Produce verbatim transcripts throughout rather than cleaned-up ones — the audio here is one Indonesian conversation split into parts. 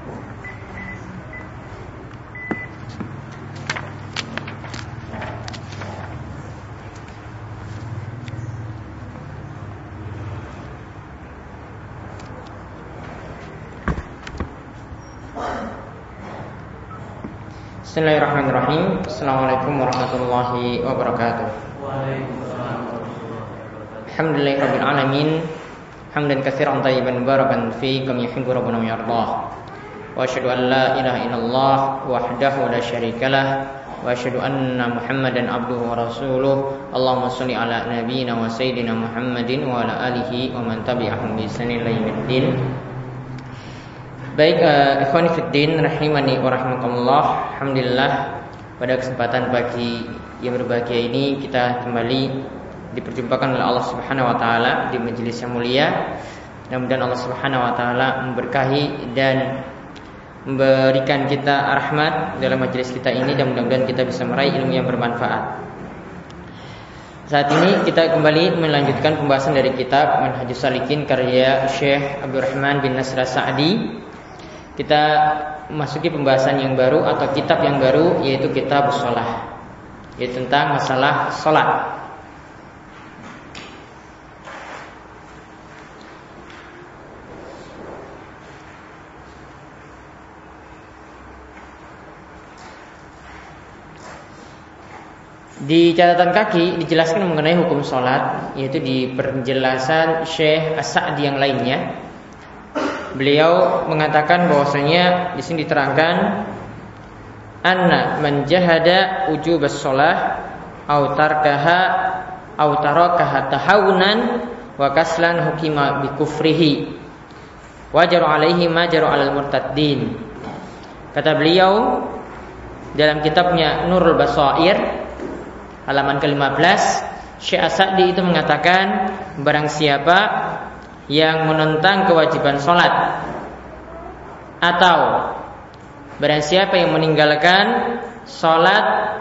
Bismillahirrahmanirrahim. Assalamualaikum warahmatullahi wabarakatuh. Waalaikumsalam warahmatullahi wabarakatuh. Alhamdulillahirabbil alamin. Hamdan katsiran thayyiban mubarakan fi kama yuhibbu rabbuna wa yardah. Wa asyhadu an la ilaha illallah wahdahu la syarikalah wa asyhadu anna Muhammadan abduhu wa rasuluh. Allahumma shalli ala nabiyyina wa sayyidina Muhammadin wa ala alihi wa man tabi'ahum bi ihsanin ila yaumiddin. Baik, uh, ikhwani fiddin rahimani wa rahmatullah. Alhamdulillah, pada kesempatan pagi yang berbahagia ini kita kembali diperjumpakan oleh Allah Subhanahu wa taala di majelis yang mulia. Mudah-mudahan Allah Subhanahu wa taala memberkahi dan memberikan kita rahmat dalam majelis kita ini, dan mudah-mudahan kita bisa meraih ilmu yang bermanfaat. Saat ini kita kembali melanjutkan pembahasan dari kitab Manhajus Salikin karya Syekh Abdurrahman bin Nasr As-Sa'di. Kita masuki pembahasan yang baru atau kitab yang baru, yaitu kitab shalah, yaitu tentang masalah salat. Di catatan kaki dijelaskan mengenai hukum salat, yaitu di penjelasan Syekh As-Sa'di yang lainnya. Beliau mengatakan bahwasanya di sini diterangkan anna man jahada wujubas shalah aw tarkaha aw tarakaha tahawunan wa kaslan hukima bi kufrihi wajaru alaihi ma jaru alal murtaddin. Kata beliau dalam kitabnya Nurul Basair halaman ke lima belas, Syekh As-Sa'di itu mengatakan barang siapa yang menentang kewajiban sholat atau barang siapa yang meninggalkan sholat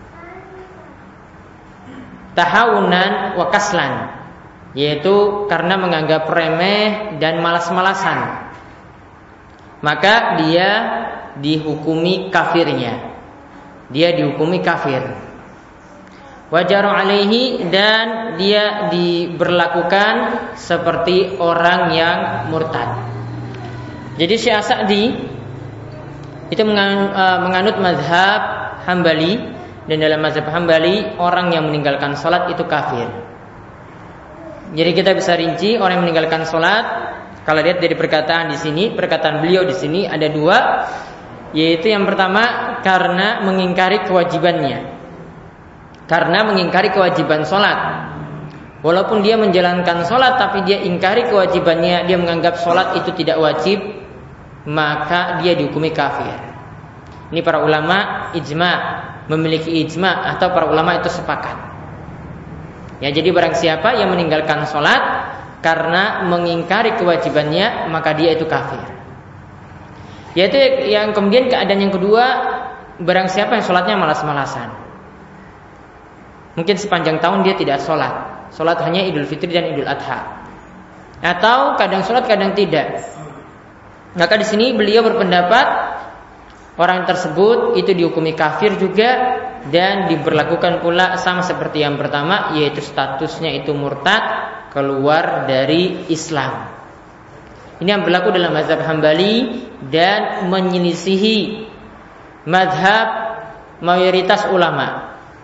tahawunan wa kaslan, yaitu karena menganggap remeh dan malas-malasan, maka dia dihukumi kafirnya, dia dihukumi kafir. Wajaru alaihi, dan dia diberlakukan seperti orang yang murtad. Jadi Syekh As-Sa'di itu menganut mazhab Hambali, dan dalam mazhab Hambali orang yang meninggalkan salat itu kafir. Jadi kita bisa rinci orang yang meninggalkan salat. Kalau lihat dari perkataan di sini, perkataan beliau di sini ada dua, yaitu yang pertama karena mengingkari kewajibannya. Karena mengingkari kewajiban sholat. Walaupun dia menjalankan sholat, tapi dia ingkari kewajibannya, dia menganggap sholat itu tidak wajib, maka dia dihukumi kafir. Ini para ulama ijma, memiliki ijma, atau para ulama itu sepakat. Ya, jadi barang siapa yang meninggalkan sholat karena mengingkari kewajibannya, maka dia itu kafir. Yaitu yang kemudian keadaan yang kedua, barang siapa yang sholatnya malas-malasan. Mungkin sepanjang tahun dia tidak sholat, sholat hanya Idul Fitri dan Idul Adha, atau kadang sholat kadang tidak. Maka di sini beliau berpendapat orang tersebut itu dihukumi kafir juga, dan diberlakukan pula sama seperti yang pertama, yaitu statusnya itu murtad, keluar dari Islam. Ini yang berlaku dalam mazhab Hambali dan menyelisihi mazhab mayoritas ulama.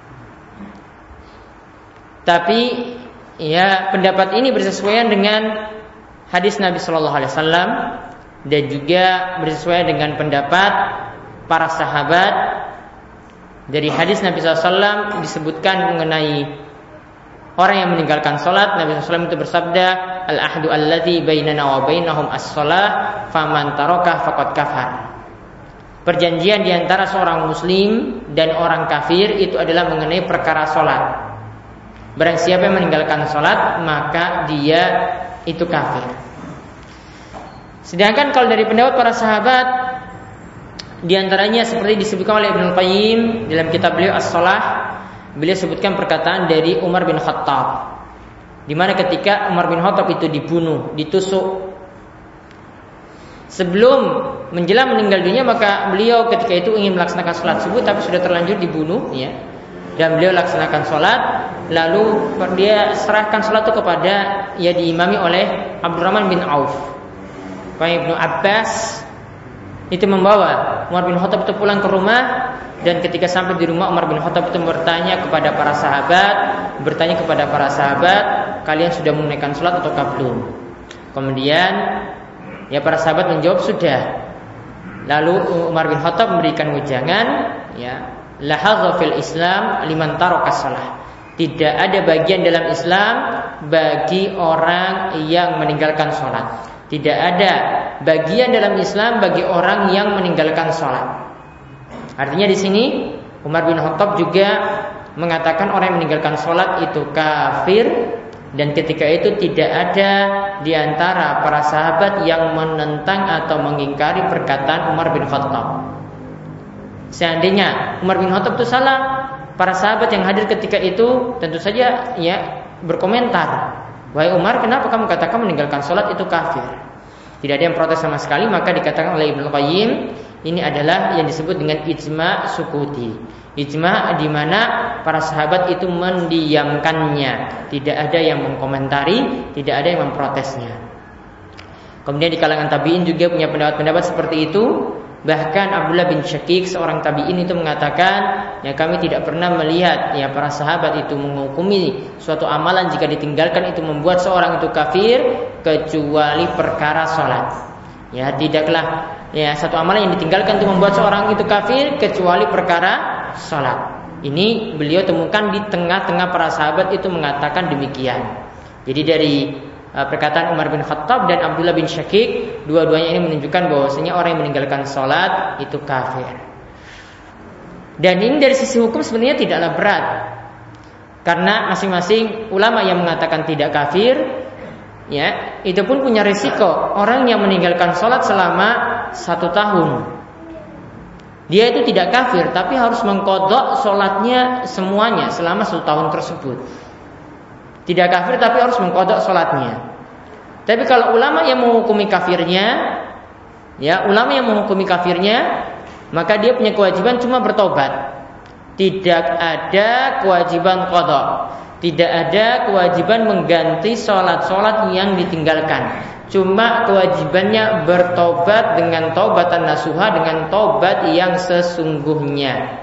Tapi ya, pendapat ini bersesuaian dengan hadis Nabi Shallallahu Alaihi Wasallam, dan juga bersesuaian dengan pendapat para sahabat. Dari hadis Nabi Shallallahu Alaihi Wasallam disebutkan mengenai orang yang meninggalkan sholat. Nabi Shallallahu Alaihi Wasallam itu bersabda, al-ahdu alladzi bainana wa bainahum as-shalah, faman taraka faqad kafar. Perjanjian diantara seorang muslim dan orang kafir itu adalah mengenai perkara sholat. Barang siapa yang meninggalkan sholat, maka dia itu kafir. Sedangkan kalau dari pendapat para sahabat, diantaranya seperti disebutkan oleh Ibnu Qayyim dalam kitab beliau As-Shalah, beliau sebutkan perkataan dari Umar bin Khattab, di mana ketika Umar bin Khattab itu dibunuh, ditusuk, sebelum menjelang meninggal dunia, maka beliau ketika itu ingin melaksanakan sholat subuh tapi sudah terlanjur dibunuh, ya. Dan beliau laksanakan sholat, lalu dia serahkan sholat itu kepada, ya, diimami oleh Abdurrahman bin Auf. Pak Ibnu Abbas itu membawa Umar bin Khattab itu pulang ke rumah, dan ketika sampai di rumah Umar bin Khattab itu bertanya kepada para sahabat, bertanya kepada para sahabat, kalian sudah menunaikan sholat atau belum? Kemudian, ya, para sahabat menjawab sudah. Lalu Umar bin Khattab memberikan wejangan, ya, la hadza fil Islam liman taraka shalah. Tidak ada bagian dalam Islam bagi orang yang meninggalkan sholat. Tidak ada bagian dalam Islam bagi orang yang meninggalkan sholat. Artinya di sini Umar bin Khattab juga mengatakan orang yang meninggalkan sholat itu kafir, dan ketika itu tidak ada di antara para sahabat yang menentang atau mengingkari perkataan Umar bin Khattab. Seandainya Umar bin Khattab itu salah, para sahabat yang hadir ketika itu tentu saja, ya, berkomentar, wahai Umar, kenapa kamu katakan meninggalkan sholat itu kafir? Tidak ada yang protes sama sekali. Maka dikatakan oleh Ibnu Qayyim, ini adalah yang disebut dengan ijma' sukuti. Ijma' di mana para sahabat itu mendiamkannya, tidak ada yang mengkomentari, tidak ada yang memprotesnya. Kemudian di kalangan tabi'in juga punya pendapat-pendapat seperti itu. Bahkan Abdullah bin Syakik, seorang tabi'in, itu mengatakan, ya, kami tidak pernah melihat, ya, para sahabat itu menghukumi suatu amalan jika ditinggalkan itu membuat seorang itu kafir, kecuali perkara sholat. Ya, tidaklah, ya, satu amalan yang ditinggalkan itu membuat seorang itu kafir kecuali perkara sholat. Ini beliau temukan di tengah-tengah para sahabat itu mengatakan demikian. Jadi dari perkataan Umar bin Khattab dan Abdullah bin Syakik, dua-duanya ini menunjukkan bahwasanya orang yang meninggalkan sholat itu kafir. Dan ini dari sisi hukum sebenarnya tidaklah berat, karena masing-masing ulama yang mengatakan tidak kafir, ya, itu pun punya risiko. Orang yang meninggalkan sholat selama satu tahun, dia itu tidak kafir, tapi harus mengqadha sholatnya semuanya selama satu tahun tersebut. Tidak kafir tapi harus mengqadha sholatnya. Tapi kalau ulama yang menghukumi kafirnya, ya, ulama yang menghukumi kafirnya, maka dia punya kewajiban cuma bertobat. Tidak ada kewajiban qadha, tidak ada kewajiban mengganti sholat-sholat yang ditinggalkan. Cuma kewajibannya bertobat dengan taubatan nasuha, dengan tobat yang sesungguhnya.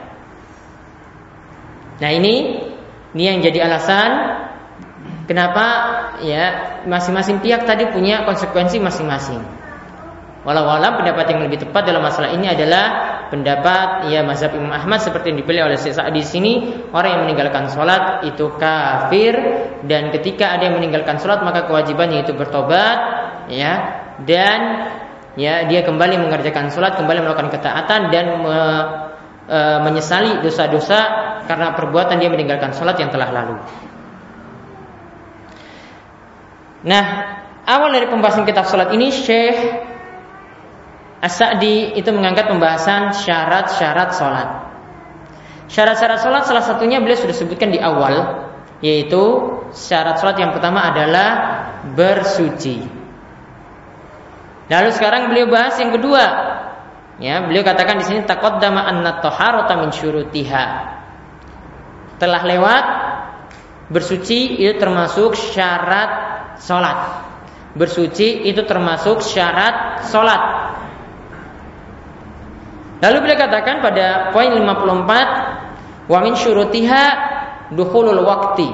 Nah, ini ini yang jadi alasan kenapa, ya, masing-masing pihak tadi punya konsekuensi masing-masing. Walau-walau pendapat yang lebih tepat dalam masalah ini adalah pendapat, ya, mazhab Imam Ahmad seperti yang dipilih oleh Syekh Sa'di di sini, orang yang meninggalkan sholat itu kafir, dan ketika ada yang meninggalkan sholat maka kewajibannya itu bertobat, ya, dan, ya, dia kembali mengerjakan sholat, kembali melakukan ketaatan dan me, e, menyesali dosa-dosa karena perbuatan dia meninggalkan sholat yang telah lalu. Nah, awal dari pembahasan kitab salat ini Syekh As-Sa'di itu mengangkat pembahasan syarat-syarat salat. Syarat-syarat salat salah satunya beliau sudah sebutkan di awal, yaitu syarat salat yang pertama adalah bersuci. Lalu sekarang beliau bahas yang kedua. Ya, beliau katakan di sini taqaddama anna taharata min syurutiha. Telah lewat bersuci itu termasuk syarat sholat. Bersuci itu termasuk syarat sholat. Lalu beliau katakan pada poin lima puluh empat, wa min syurutiha dukhulul waqti.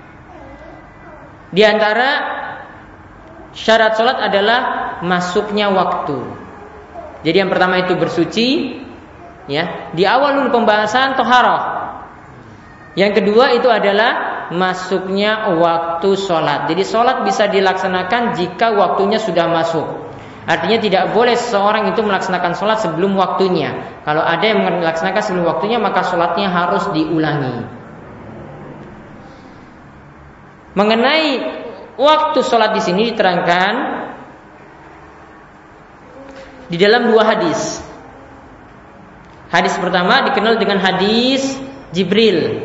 Di antara syarat sholat adalah masuknya waktu. Jadi yang pertama itu bersuci, ya, di awal dulu pembahasan toharoh. Yang kedua itu adalah masuknya waktu sholat. Jadi sholat bisa dilaksanakan jika waktunya sudah masuk. Artinya tidak boleh seseorang itu melaksanakan sholat sebelum waktunya. Kalau ada yang melaksanakan sebelum waktunya, maka sholatnya harus diulangi. Mengenai waktu sholat di sini diterangkan di dalam dua hadis. Hadis pertama dikenal dengan hadis Jibril.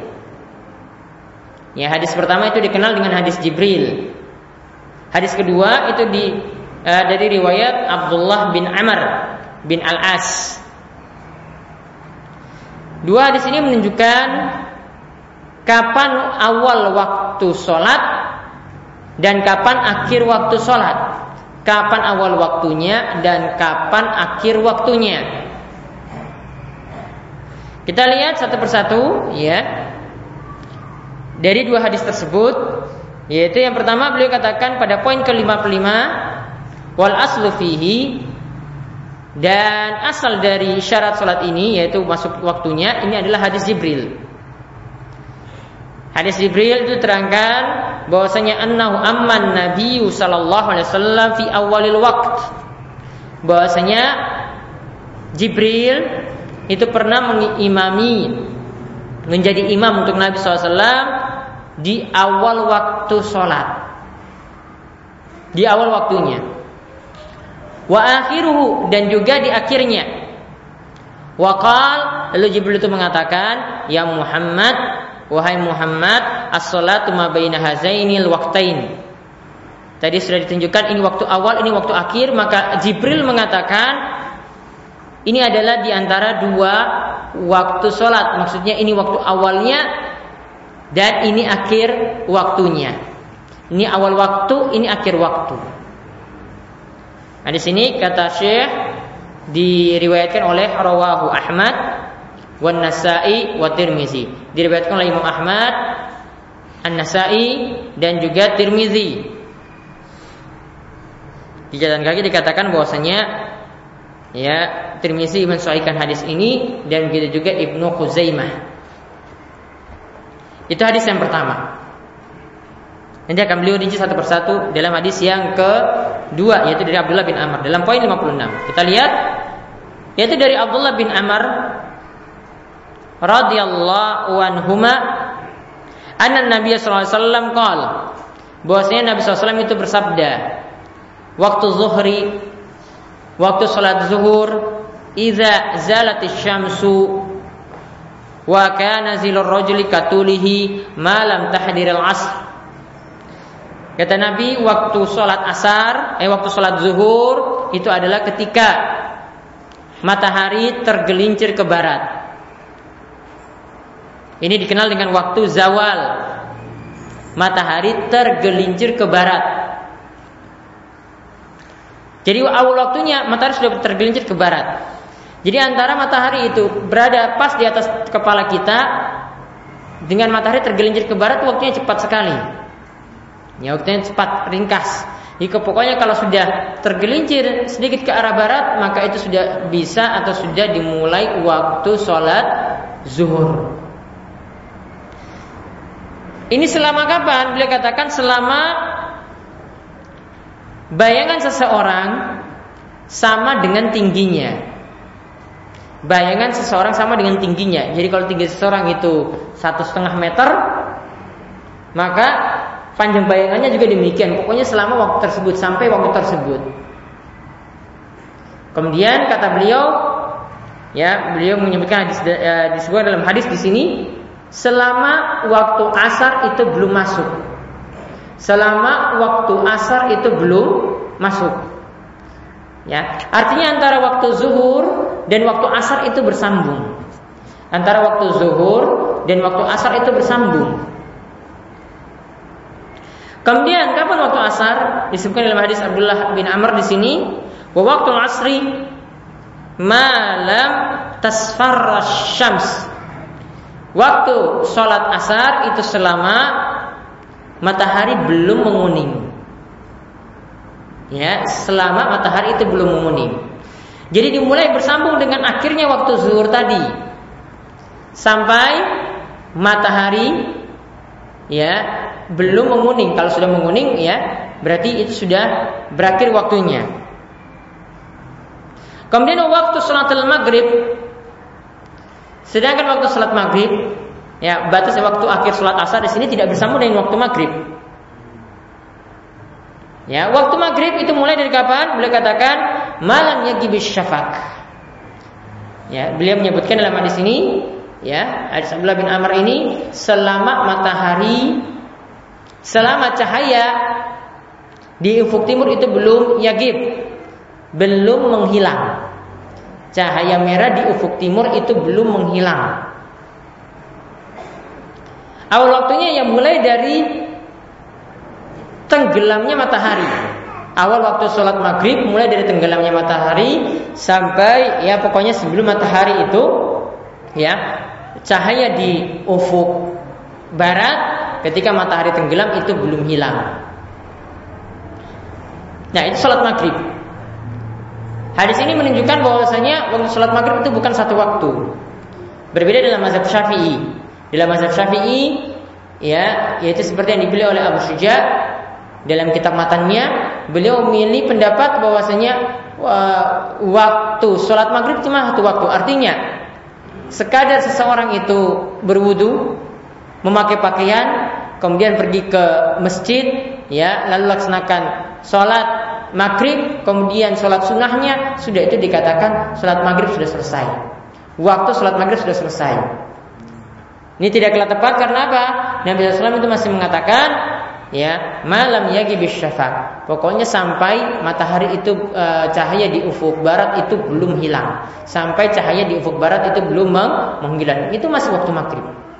Ya, hadis pertama itu dikenal dengan hadis Jibril. Hadis kedua itu di uh, dari riwayat Abdullah bin Amr bin Al-As. Dua hadis ini menunjukkan kapan awal waktu sholat dan kapan akhir waktu sholat, kapan awal waktunya dan kapan akhir waktunya. Kita lihat satu persatu, ya. Dari dua hadis tersebut, yaitu yang pertama beliau katakan pada poin ke lima puluh lima, wal aslu fihi, dan asal dari syarat sholat ini yaitu masuk waktunya ini adalah hadis Jibril. Hadis Jibril itu terangkan bahwasanya annahu amman nabiyyu sallallahu alaihi wasallam fi awalil waqt. Bahwasanya Jibril itu pernah mengimami, menjadi imam untuk Nabi sallallahu alaihi wasallam di awal waktu sholat, di awal waktunya. Wa akhiruhu, dan juga di akhirnya. Wa qala, lalu Jibril itu mengatakan, ya Muhammad, wahai Muhammad, as-sholatu ma baina hazainil waqtain. Tadi sudah ditunjukkan ini waktu awal, ini waktu akhir, maka Jibril mengatakan ini adalah di antara dua waktu sholat. Maksudnya ini waktu awalnya dan ini akhir waktunya. Ini awal waktu, ini akhir waktu. Nah, di sini kata Syekh diriwayatkan oleh rawahu Ahmad wan Nasa'i wa Tirmizi. Diriwayatkan oleh Imam Ahmad, An-Nasa'i dan juga Tirmizi. Di catatan kaki dikatakan bahwasanya ya Tirmizi mensahihkan hadis ini dan begitu juga Ibnu Khuzaimah. Itu hadis yang pertama. Nanti akan beliau rinci satu persatu dalam hadis yang kedua, yaitu dari Abdullah bin Amr dalam poin lima puluh enam. Kita lihat, yaitu dari Abdullah bin Amr radhiyallahu anhuma anna Nabi sallallahu alaihi wasallam qala, bahwasanya Nabi sallallahu alaihi wasallam itu bersabda, waktu zuhri, waktu salat zuhur, idza zalatis syamsu wa kana zilur rajuli katulihi ma lam tahdiril asr. Kata Nabi, waktu salat asar, eh waktu salat zuhur itu adalah ketika matahari tergelincir ke barat. Ini dikenal dengan waktu zawal. Matahari tergelincir ke barat. Jadi awal waktunya matahari sudah tergelincir ke barat. Jadi antara matahari itu berada pas di atas kepala kita dengan matahari tergelincir ke barat, waktunya cepat sekali. Ya, waktunya cepat, ringkas. Jika pokoknya kalau sudah tergelincir sedikit ke arah barat, maka itu sudah bisa atau sudah dimulai waktu sholat zuhur. Ini selama kapan? Beliau katakan selama bayangan seseorang sama dengan tingginya. Bayangan seseorang sama dengan tingginya. Jadi kalau tinggi seseorang itu satu setengah meter, maka panjang bayangannya juga demikian. Pokoknya selama waktu tersebut, sampai waktu tersebut. Kemudian kata beliau, ya beliau menyebutkan hadis, uh, disebut dalam hadis di sini, selama waktu asar itu belum masuk. Selama waktu asar itu belum masuk. Ya, artinya antara waktu zuhur dan waktu asar itu bersambung. Antara waktu zuhur dan waktu asar itu bersambung. Kemudian kapan waktu asar? Disebutkan dalam hadis Abdullah bin Amr di sini, wa waktu asri malam tasfarra syams. Waktu sholat asar itu selama matahari belum menguning. Ya, selama matahari itu belum menguning. Jadi dimulai bersambung dengan akhirnya waktu zuhur tadi sampai matahari ya belum menguning. Kalau sudah menguning ya berarti itu sudah berakhir waktunya. Kemudian waktu salatul maghrib, sedangkan waktu salat maghrib ya batas waktu akhir salat asar di sini tidak bersambung dengan waktu maghrib. Ya, waktu maghrib itu mulai dari kapan? Beliau katakan malam yagibis syafaq. Ya, beliau menyebutkan dalam hadis ini, ya, hadis Abdullah bin Amr ini selama matahari, selama cahaya Di ufuk timur itu belum yagib, belum menghilang. Cahaya merah di ufuk timur itu belum menghilang. Awal waktunya yang mulai dari tenggelamnya matahari. Awal waktu sholat maghrib mulai dari tenggelamnya matahari sampai ya pokoknya sebelum matahari itu ya cahaya di ufuk barat ketika matahari tenggelam itu belum hilang. Nah itu sholat maghrib. Hadis ini menunjukkan bahwasanya waktu sholat maghrib itu bukan satu waktu. Berbeda dalam mazhab Syafi'i. Dalam mazhab Syafi'i ya yaitu seperti yang dipilih oleh Abu Syuja dalam kitab matannya, beliau memilih pendapat bahwasanya uh, waktu sholat maghrib cuma satu waktu. Artinya sekadar seseorang itu berwudu, memakai pakaian, kemudian pergi ke masjid, ya, lalu laksanakan sholat maghrib, kemudian sholat sunnahnya, sudah itu dikatakan sholat maghrib sudah selesai. Waktu sholat maghrib sudah selesai. Ini tidaklah tepat karena apa? Nabi shallallahu alaihi wasallam itu masih mengatakan, ya, malam yagibis syafaq. Pokoknya sampai matahari itu e, cahaya di ufuk barat itu belum hilang. Sampai cahaya di ufuk barat itu belum menghilang. Itu masih waktu maghrib.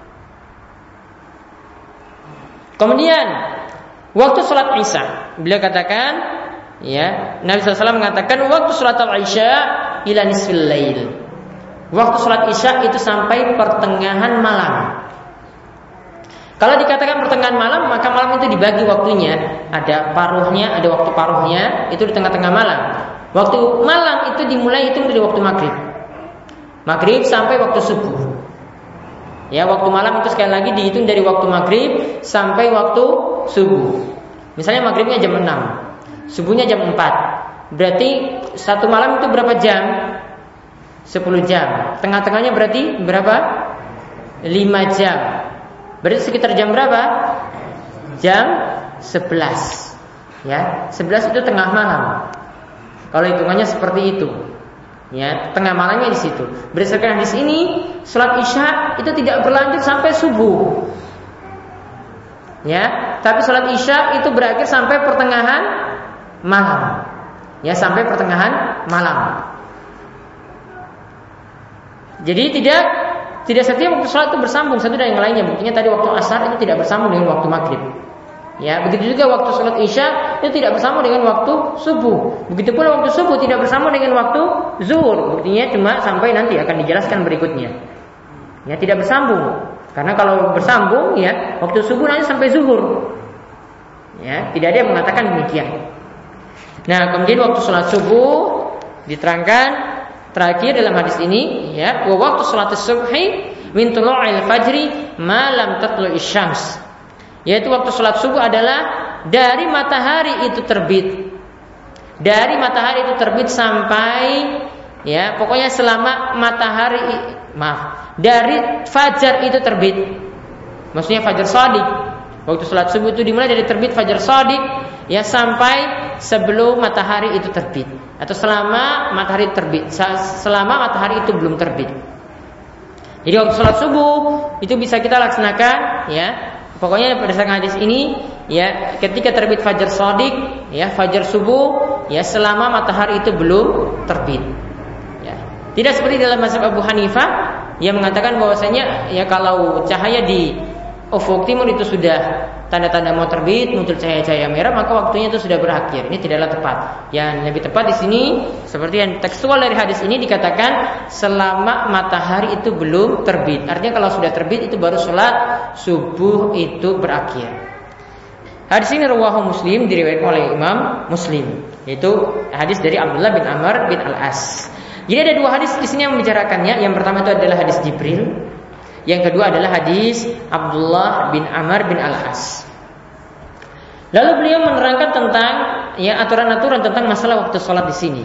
Kemudian waktu sholat isya, beliau katakan, ya, Nabi shallallahu alaihi wasallam mengatakan waktu sholat isya ila nisfil lail. Waktu sholat isya itu sampai pertengahan malam. Kalau dikatakan pertengahan malam, maka malam itu dibagi waktunya. Ada paruhnya, ada waktu paruhnya, itu di tengah-tengah malam. Waktu malam itu dimulai itu dari waktu maghrib. Maghrib sampai waktu subuh. Ya, waktu malam itu sekali lagi dihitung dari waktu maghrib sampai waktu subuh. Misalnya maghribnya jam enam, subuhnya jam empat. Berarti satu malam itu berapa jam? sepuluh jam. Tengah-tengahnya berarti berapa? lima jam. Berarti sekitar jam berapa? Jam sebelas. Ya, sebelas itu tengah malam. Kalau hitungannya seperti itu. Ya, tengah malamnya di situ. Berdasarkan hadis ini, salat Isya itu tidak berlanjut sampai subuh. Ya, tapi salat Isya itu berakhir sampai pertengahan malam. Ya, sampai pertengahan malam. Jadi tidak tidak setiap waktu sholat itu bersambung satu dengan yang lainnya. Buktinya tadi waktu asar itu tidak bersambung dengan waktu maghrib. Ya, begitu juga waktu sholat isya itu tidak bersambung dengan waktu subuh. Begitu pula waktu subuh tidak bersambung dengan waktu zuhur. Buktinya cuma sampai nanti akan dijelaskan berikutnya. Ya, tidak bersambung. Karena kalau bersambung ya waktu subuh nanti sampai zuhur. Ya, tidak ada yang mengatakan demikian. Nah, kemudian waktu sholat subuh diterangkan terakhir dalam hadis ini, ya, wa waktu salat subhi min tulu'il fajri ma lam tatlu'i syams. Yaitu waktu salat subuh adalah dari matahari itu terbit. Dari matahari itu terbit sampai ya, pokoknya selama matahari maaf, dari fajar itu terbit. Maksudnya fajar shadiq. Waktu salat subuh itu dimulai dari terbit fajar shadiq ya sampai sebelum matahari itu terbit atau selama matahari terbit, selama matahari itu belum terbit. Jadi waktu sholat subuh itu bisa kita laksanakan ya. Pokoknya berdasarkan hadis ini ya, ketika terbit fajar shadiq ya, fajar subuh ya, selama matahari itu belum terbit. Ya. Tidak seperti dalam mazhab Abu Hanifah yang mengatakan bahwasanya ya kalau cahaya di ufuk timur itu sudah tanda-tanda mau terbit, muncul cahaya-cahaya merah, maka waktunya itu sudah berakhir. Ini tidaklah tepat. Yang lebih tepat di sini seperti yang tekstual dari hadis ini dikatakan selama matahari itu belum terbit. Artinya kalau sudah terbit itu baru sholat subuh itu berakhir. Hadis ini rawahu Muslim, diriwayatkan oleh Imam Muslim. Yaitu hadis dari Abdullah bin Amr bin Al-As. Jadi ada dua hadis di sini yang membicarakannya. Yang pertama itu adalah hadis Jibril. Yang kedua adalah hadis Abdullah bin Amr bin Al-As. Lalu beliau menerangkan tentang ya aturan-aturan tentang masalah waktu sholat di sini.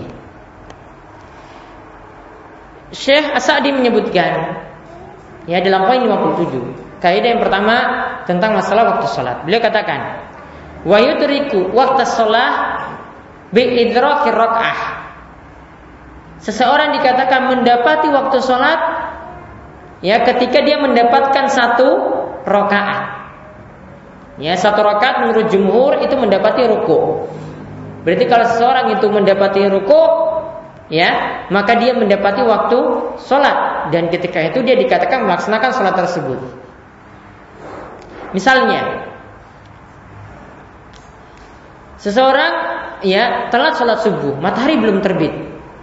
Syekh As-Sa'di menyebutkan ya dalam poin lima puluh tujuh, kaidah yang pertama tentang masalah waktu sholat. Beliau katakan, wa yudriku waqta sholat bi idrakir rak'ah. Seseorang dikatakan mendapati waktu sholat ya ketika dia mendapatkan satu rakaat. Ya, satu rakaat menurut jumhur itu mendapati ruku. Berarti kalau seseorang itu mendapati ruku, ya, maka dia mendapati waktu sholat, dan ketika itu dia dikatakan melaksanakan sholat tersebut. Misalnya, seseorang ya telat sholat subuh, matahari belum terbit.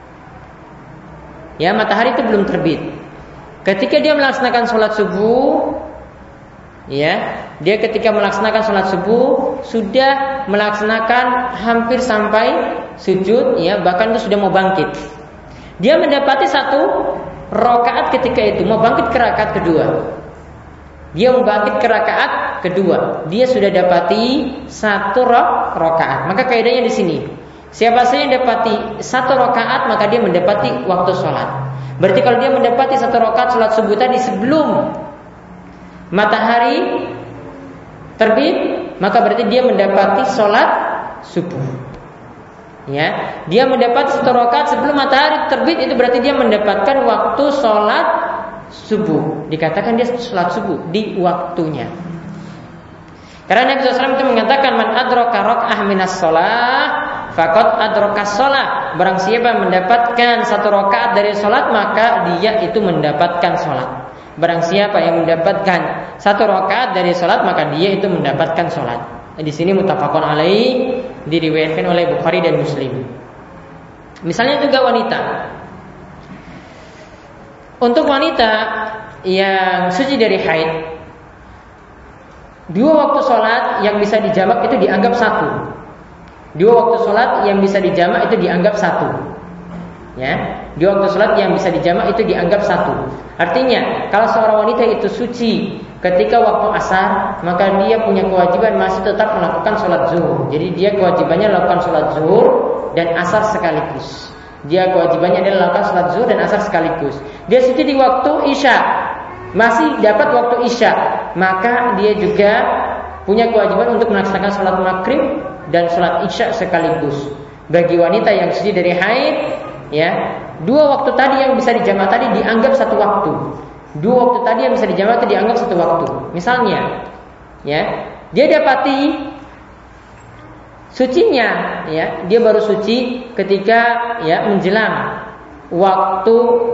Ya, matahari itu belum terbit. Ketika dia melaksanakan sholat subuh, ya, dia ketika melaksanakan sholat subuh sudah melaksanakan hampir sampai sujud, ya, bahkan itu sudah mau bangkit. Dia mendapati satu rakaat ketika itu, mau bangkit ke rakaat kedua. Dia mau bangkit ke rakaat kedua. Dia sudah dapati satu rakaat. Maka kaidahnya di sini, siapa saja yang dapati satu rakaat maka dia mendapati waktu sholat. Berarti kalau dia mendapati satu rakaat sholat subuh tadi sebelum matahari terbit, maka berarti dia mendapati sholat subuh. Ya, dia mendapati satu rakaat sebelum matahari terbit, itu berarti dia mendapatkan waktu sholat subuh. Dikatakan dia sholat subuh di waktunya. Karena Nabi shallallahu alaihi wasallam itu mengatakan, man adraka rak'ah minas sholah faqad adraka sholah. Barang siapa mendapatkan satu rakaat dari sholat, maka dia itu mendapatkan sholat. Barang siapa yang mendapatkan satu rakaat dari sholat, maka dia itu mendapatkan sholat. Di sini muttafaqun alaih, diriwayatkan oleh Bukhari dan Muslim. Misalnya juga wanita. Untuk wanita yang suci dari haid, dua waktu sholat yang bisa dijamak itu dianggap satu. Dua waktu sholat yang bisa dijamak itu dianggap satu. Ya, dua waktu sholat yang bisa dijamak itu dianggap satu. Artinya, kalau seorang wanita itu suci ketika waktu asar, maka dia punya kewajiban masih tetap melakukan sholat zuhur. Jadi dia kewajibannya melakukan sholat zuhur dan asar sekaligus. Dia kewajibannya adalah melakukan sholat zuhur dan asar sekaligus. Dia suci di waktu isya, masih dapat waktu isya, maka dia juga punya kewajiban untuk melaksanakan sholat maghrib dan sholat isya sekaligus. Bagi wanita yang suci dari haid, ya, dua waktu tadi yang bisa dijamak tadi dianggap satu waktu. Dua waktu tadi yang bisa dijamak tadi dianggap satu waktu. Misalnya, ya, dia dapati sucinya, ya, dia baru suci ketika ya menjelang waktu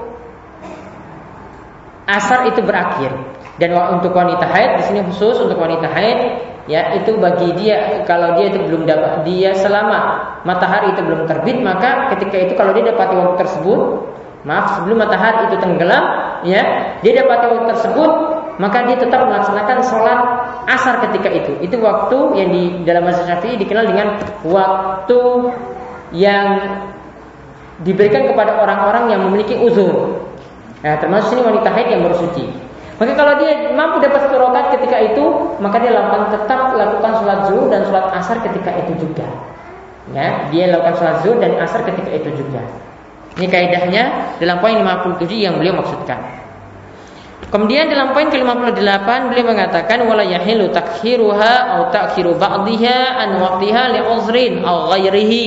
asar itu berakhir. Dan untuk wanita haid, di sini khusus untuk wanita haid, ya, itu bagi dia, kalau dia itu belum dapat, dia selama matahari itu belum terbit, maka ketika itu kalau dia dapati waktu tersebut, maaf, sebelum matahari itu tenggelam, ya, dia dapati waktu tersebut, maka dia tetap melaksanakan sholat asar ketika itu. Itu waktu yang di dalam mazhab Syafi'i dikenal dengan waktu yang diberikan kepada orang-orang yang memiliki uzur. Nah, termasuk sini wanita haid yang baru suci. Maka kalau dia mampu dapat satu rakaat ketika itu, maka dia lakukan tetap lakukan sholat zuhur dan sholat asar ketika itu juga. Ya, dia lakukan sholat zuhur dan asar ketika itu juga. Ini kaidahnya dalam poin lima puluh tujuh yang beliau maksudkan. Kemudian dalam poin ke lima puluh delapan beliau mengatakan wala yahilu takhiruha aw ta'khiru ba'dihha an waqtiha li uzrin aw ghairihi.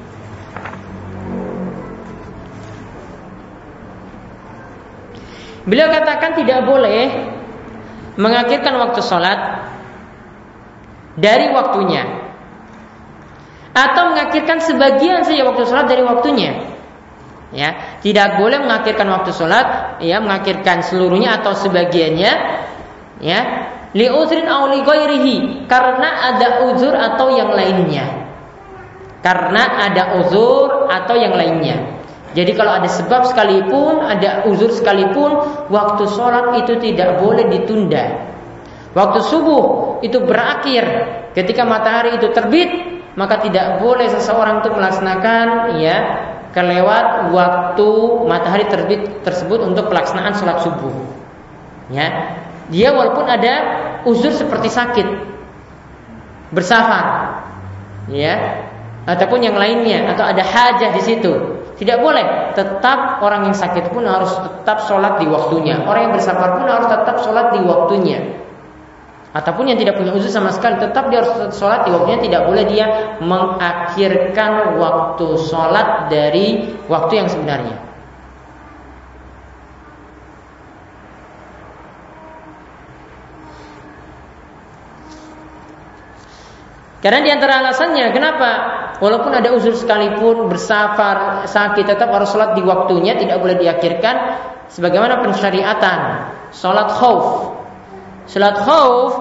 Beliau katakan tidak boleh mengakhirkan waktu sholat dari waktunya, atau mengakhirkan sebagian saja waktu sholat dari waktunya. Ya, tidak boleh mengakhirkan waktu sholat, ya, mengakhirkan seluruhnya atau sebagiannya, ya, li uzrin aw li ghairihi, karena ada uzur atau yang lainnya. Karena ada uzur atau yang lainnya. Jadi kalau ada sebab sekalipun, ada uzur sekalipun, waktu sholat itu tidak boleh ditunda. Waktu subuh itu berakhir ketika matahari itu terbit, maka tidak boleh seseorang itu melaksanakan, ya, kelewat waktu matahari terbit tersebut untuk pelaksanaan sholat subuh. Ya, dia walaupun ada uzur seperti sakit, bersafar, ya, ataupun yang lainnya, atau ada hajah di situ, tidak boleh. Tetap orang yang sakit pun harus tetap sholat di waktunya. Orang yang bersafar pun harus tetap sholat di waktunya. Ataupun yang tidak punya uzur sama sekali, tetap dia harus sholat di waktunya. Tidak boleh dia mengakhirkan waktu sholat dari waktu yang sebenarnya. Karena di antara alasannya kenapa walaupun ada uzur sekalipun, bersafar, sakit, tetap harus sholat di waktunya, tidak boleh diakhirkan. Sebagaimana pensyariatan sholat khauf. Sholat khauf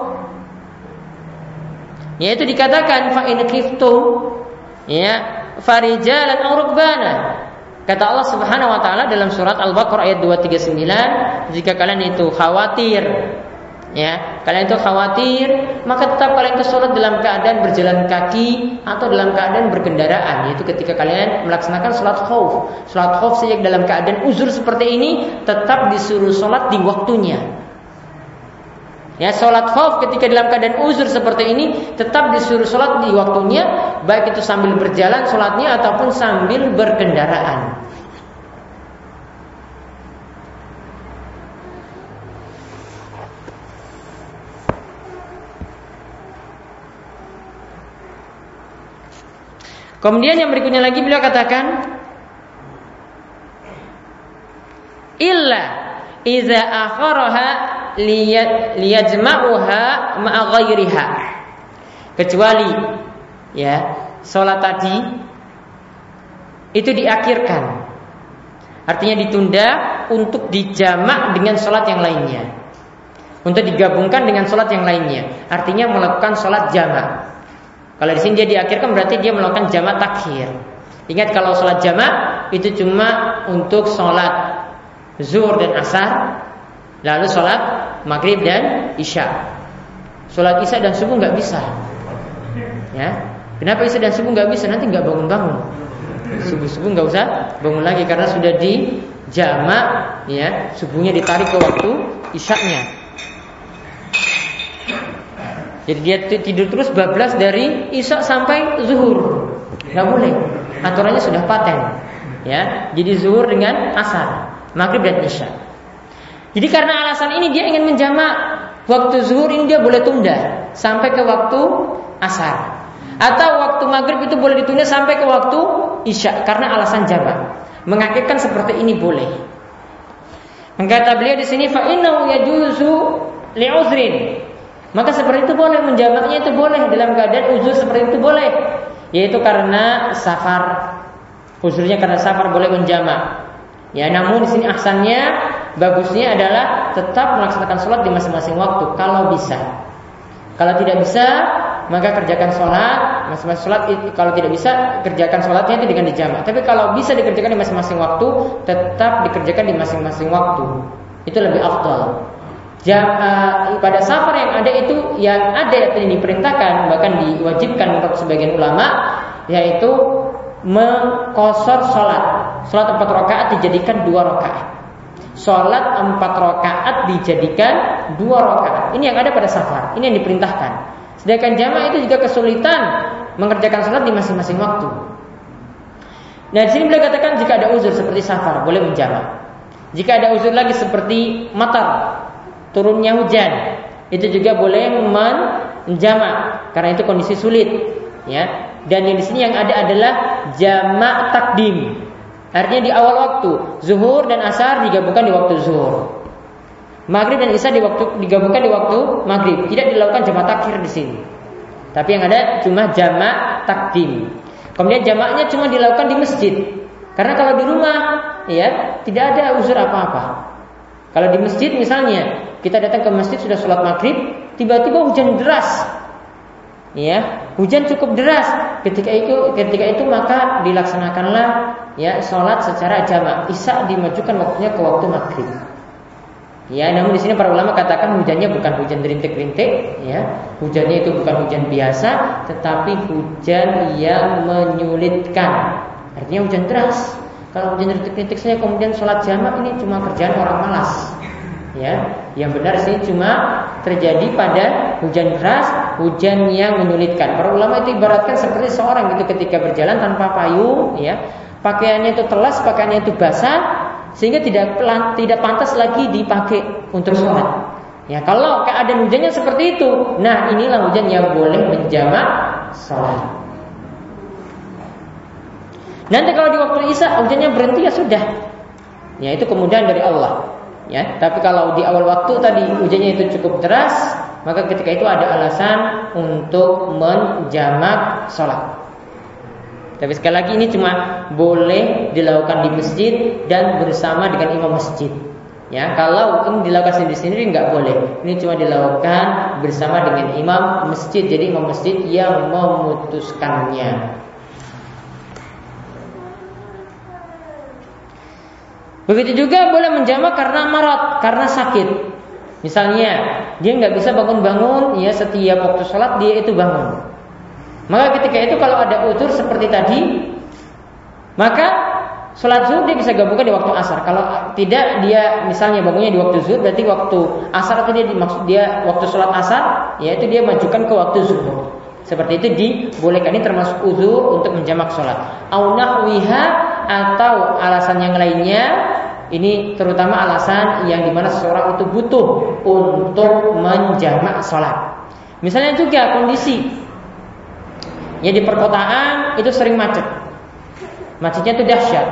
yaitu dikatakan fa in khiftum ya farijalan aw rukbana. Kata Allah Subhanahu wa taala dalam surat Al-Baqarah ayat dua ratus tiga puluh sembilan, jika kalian itu khawatir, ya, kalian itu khawatir, maka tetap kalian itu sholat dalam keadaan berjalan kaki atau dalam keadaan berkendaraan, yaitu ketika kalian melaksanakan sholat khauf. Sholat khauf sejak dalam keadaan uzur seperti ini tetap disuruh sholat di waktunya. Ya, sholat khauf ketika dalam keadaan uzur seperti ini tetap disuruh sholat di waktunya, baik itu sambil berjalan sholatnya ataupun sambil berkendaraan. Kemudian yang berikutnya lagi beliau katakan, illa iza akharaha liyajma'uha ma'a ghairiha. Kecuali ya, salat tadi itu diakhirkan. Artinya ditunda untuk dijamak dengan salat yang lainnya. Untuk digabungkan dengan salat yang lainnya. Artinya melakukan salat jamak. Kalau di sini dia diakhirkan berarti dia melakukan jamak takhir. Ingat kalau salat jamak itu cuma untuk salat zuhur dan asar, lalu salat maghrib dan isya. Salat isya dan subuh nggak bisa. Ya, kenapa isya dan subuh nggak bisa? Nanti nggak bangun-bangun. Subuh-subuh nggak usah bangun lagi karena sudah dijamak. Ya, subuhnya ditarik ke waktu isyanya. Jadi dia tidur terus bablas dari isya sampai zuhur, nggak boleh. Aturannya sudah paten. Ya, jadi zuhur dengan asar, maghrib dan isya. Jadi karena alasan ini dia ingin menjamak waktu zuhur ini dia boleh tunda sampai ke waktu asar, atau waktu maghrib itu boleh ditunda sampai ke waktu isya karena alasan jamak. Mengakhirkan seperti ini boleh. Kata beliau di sini fa innahu yajuzu li'uzrin. Maka seperti itu boleh, menjamaknya itu boleh dalam keadaan uzur seperti itu boleh, yaitu karena safar. Uzurnya karena safar boleh menjamak. Ya, namun di sini ahsannya, bagusnya adalah tetap melaksanakan sholat di masing-masing waktu kalau bisa. Kalau tidak bisa, maka kerjakan sholat masing-masing sholat. Kalau tidak bisa, kerjakan sholatnya itu dengan dijamak. Tapi kalau bisa dikerjakan di masing-masing waktu, tetap dikerjakan di masing-masing waktu. Itu lebih afdal. Jam, uh, pada safar yang ada itu yang ada yang diperintahkan bahkan diwajibkan menurut sebagian ulama, yaitu mengqashar sholat. Sholat empat rakaat dijadikan dua rakaat. Sholat empat rakaat dijadikan dua rakaat. Ini yang ada pada safar. Ini yang diperintahkan. Sedangkan jamaah itu juga kesulitan mengerjakan sholat di masing-masing waktu. Nah, di sini beliau katakan jika ada uzur seperti safar boleh menjamak. Jika ada uzur lagi seperti matar, turunnya hujan, itu juga boleh menjamak karena itu kondisi sulit, ya. Dan yang di sini yang ada adalah jamak takdim. Artinya di awal waktu, zuhur dan asar digabungkan di waktu zuhur. Maghrib dan isya di waktu digabungkan di waktu maghrib. Tidak dilakukan jamak takhir di sini. Tapi yang ada cuma jamak takdim. Kemudian jamaknya cuma dilakukan di masjid. Karena kalau di rumah, ya, tidak ada uzur apa-apa. Kalau di masjid misalnya, kita datang ke masjid sudah sholat maghrib, tiba-tiba hujan deras, ya, hujan cukup deras. Ketika itu, ketika itu maka dilaksanakanlah ya sholat secara jamak. Isya dimajukan waktunya ke waktu maghrib. Ya, namun di sini para ulama katakan hujannya bukan hujan rintik-rintik, ya, hujannya itu bukan hujan biasa, tetapi hujan yang menyulitkan. Artinya hujan deras. Kalau hujan rintik-rintik saja kemudian sholat jamak ini cuma kerjaan orang malas. Ya, yang benar sih cuma terjadi pada hujan deras, hujan yang menyulitkan. Para ulama itu ibaratkan seperti seorang itu ketika berjalan tanpa payung, ya, pakaiannya itu telas, pakaiannya itu basah, sehingga tidak tidak pantas lagi dipakai untuk sholat. Ya, kalau keadaan hujannya seperti itu, nah inilah hujan yang boleh menjamak sholat. Nanti kalau di waktu isya hujannya berhenti ya sudah, ya itu kemudahan dari Allah. Ya, tapi kalau di awal waktu tadi hujannya itu cukup deras, maka ketika itu ada alasan untuk menjamak sholat. Tapi sekali lagi ini cuma boleh dilakukan di masjid dan bersama dengan imam masjid. Ya, kalau ini dilakukan sendiri-sendiri nggak boleh. Ini cuma dilakukan bersama dengan imam masjid. Jadi imam masjid yang memutuskannya. Begitu juga boleh menjamak karena marat, karena sakit. Misalnya dia nggak bisa bangun-bangun, ya setiap waktu sholat dia itu bangun. Maka ketika itu kalau ada udzur seperti tadi, maka sholat zuhur dia bisa gabungkan di waktu asar. Kalau tidak dia misalnya bangunnya di waktu zuhur, berarti waktu asar itu dia dimaksud dia waktu sholat asar, yaitu dia majukan ke waktu zuhur. Seperti itu dibolehkan, ini termasuk udzur untuk menjamak sholat. Au nahwiha, atau alasan yang lainnya, ini terutama alasan yang dimana seseorang itu butuh untuk menjamak sholat. Misalnya juga kondisi ya di perkotaan itu sering macet, macetnya itu dahsyat.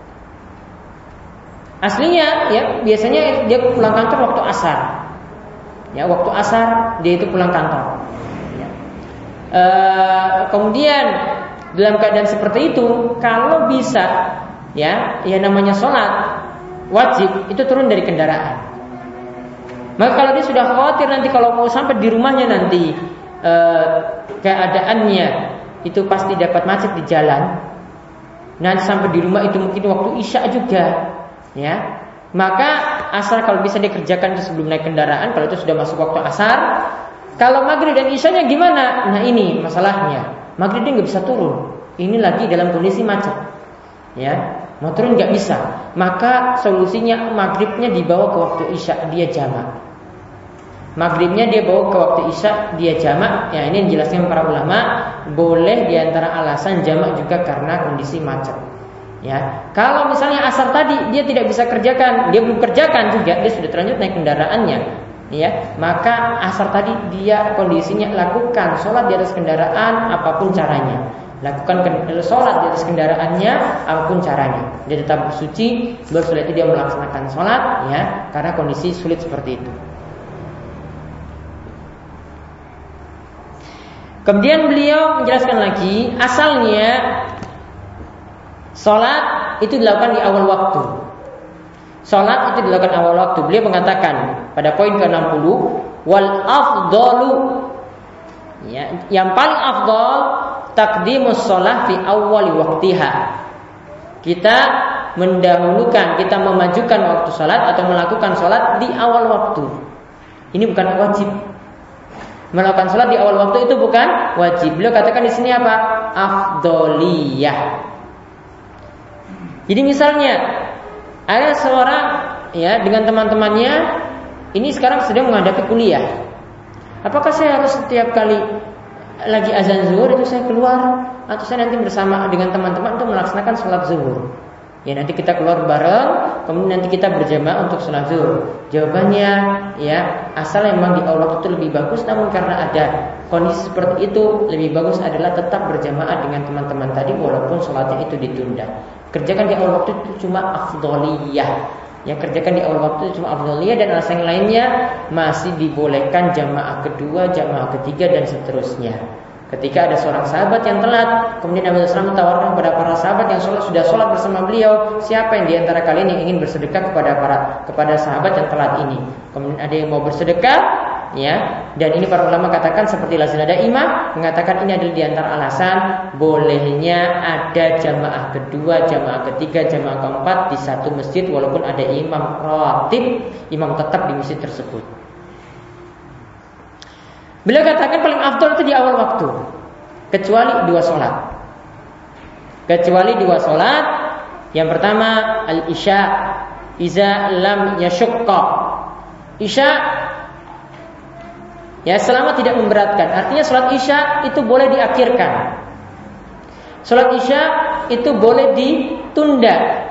Aslinya ya biasanya dia pulang kantor waktu asar, ya waktu asar dia itu pulang kantor. Ya. E, kemudian dalam keadaan seperti itu, kalau bisa ya, ya namanya sholat wajib itu turun dari kendaraan. Maka kalau dia sudah khawatir nanti kalau mau sampai di rumahnya nanti e, keadaannya itu pasti dapat macet di jalan. Nanti sampai di rumah itu mungkin waktu isya juga, ya. Maka asal kalau bisa dikerjakan itu sebelum naik kendaraan, kalau itu sudah masuk waktu asar. Kalau maghrib dan isyanya gimana? Nah ini masalahnya. Maghrib dia nggak bisa turun. Ini lagi dalam kondisi macet, ya. Mau turun nggak bisa. Maka solusinya maghribnya dibawa ke waktu isya, dia jamak. Maghribnya dia bawa ke waktu isya, dia jamak. Ya ini dijelaskan para ulama, boleh diantara alasan jamak juga karena kondisi macet. Ya, kalau misalnya asar tadi dia tidak bisa kerjakan, dia belum kerjakan juga, dia sudah terlanjur naik kendaraannya. Ya, maka asar tadi dia kondisinya lakukan sholat di atas kendaraan apapun caranya. Lakukan sholat di atas kendaraannya apapun caranya. Dia tetap bersuci, baru setelah itu dia melaksanakan sholat, ya, karena kondisi sulit seperti itu. Kemudian beliau menjelaskan lagi, asalnya sholat itu dilakukan di awal waktu. Sholat itu dilakukan awal waktu. Beliau mengatakan pada poin ke enam puluh, wal afdalu, ya, yang paling afdal taqdimus sholat fi awwali waktiha. Kita mendahulukan, kita memajukan waktu sholat atau melakukan sholat di awal waktu. Ini bukan wajib. Melakukan sholat di awal waktu itu bukan wajib. Beliau katakan di sini apa? Afdoliyah. Jadi misalnya ada seorang ya dengan teman-temannya ini sekarang sedang menghadapi kuliah. Apakah saya harus setiap kali lagi azan zuhur itu saya keluar, atau saya nanti bersama dengan teman-teman untuk melaksanakan sholat zuhur? Ya nanti kita keluar bareng, kemudian nanti kita berjamaah untuk sholat zuhur. Jawabannya ya asal memang di awal waktu itu lebih bagus, namun karena ada kondisi seperti itu lebih bagus adalah tetap berjamaah dengan teman-teman tadi walaupun sholatnya itu ditunda. Kerjakan di awal waktu itu cuma afdoliyah. Yang kerjakan di awal waktu itu cuma afdoliyah, dan alasan yang lainnya masih dibolehkan jamaah kedua, jamaah ketiga dan seterusnya. Ketika ada seorang sahabat yang telat, kemudian Nabi shallallahu alaihi wasallam mentawarkan kepada para sahabat yang sholat, sudah sholat bersama beliau, siapa yang diantara kalian yang ingin bersedekah kepada para kepada sahabat yang telat ini? Kemudian ada yang mau bersedekah, ya. Dan ini para ulama katakan seperti Lazina Daimah mengatakan ini adalah diantara alasan bolehnya ada jamaah kedua, jamaah ketiga, jamaah keempat di satu masjid walaupun ada imam ratib, imam tetap di masjid tersebut. Beliau katakan paling afdal itu di awal waktu, kecuali dua sholat. Kecuali dua sholat. Yang pertama al-isya, iza lam yashukka. Isya, ya selama tidak memberatkan. Artinya sholat isya itu boleh diakhirkan. Sholat isya itu boleh ditunda.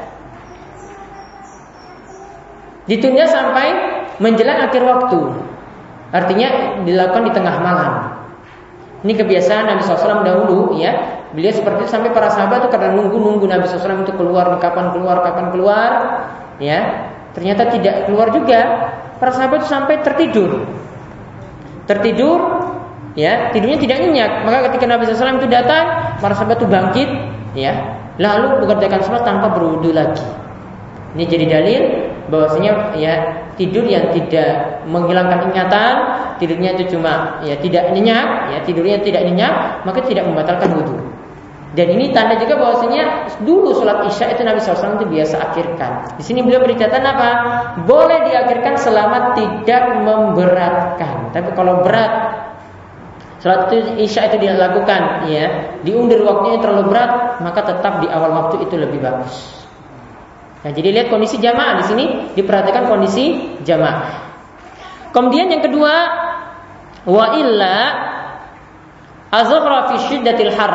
Ditunda sampai menjelang akhir waktu. Artinya dilakukan di tengah malam. Ini kebiasaan Nabi shallallahu alaihi wasallam dahulu, ya. Beliau seperti itu sampai para sahabat itu karena nunggu-nunggu Nabi shallallahu alaihi wasallam itu keluar, kapan keluar, kapan keluar, ya. Ternyata tidak keluar juga. Para sahabat itu sampai tertidur. tertidur, ya tidurnya tidak nyenyak. Maka ketika Nabi shallallahu alaihi wasallam itu datang, para sahabat itu bangkit, ya lalu mengerjakan sholat tanpa berwudu lagi. Ini jadi dalil bahwasanya ya tidur yang tidak menghilangkan ingatan, tidurnya itu cuma ya tidak nyenyak, ya tidurnya tidak nyenyak, maka tidak membatalkan wudu. Dan ini tanda juga bahwasanya dulu sholat isya itu Nabi shallallahu alaihi wasallam itu biasa akhirkan. Di sini beliau beri catatan apa? Boleh diakhirkan selama tidak memberatkan. Tapi kalau berat, sholat isya itu dilakukan, ya diundur waktunya terlalu berat, maka tetap di awal waktu itu lebih bagus. Nah, jadi lihat kondisi jamaah di sini, diperhatikan kondisi jamaah. Kemudian yang kedua, wa illa azhara fi syiddatil har.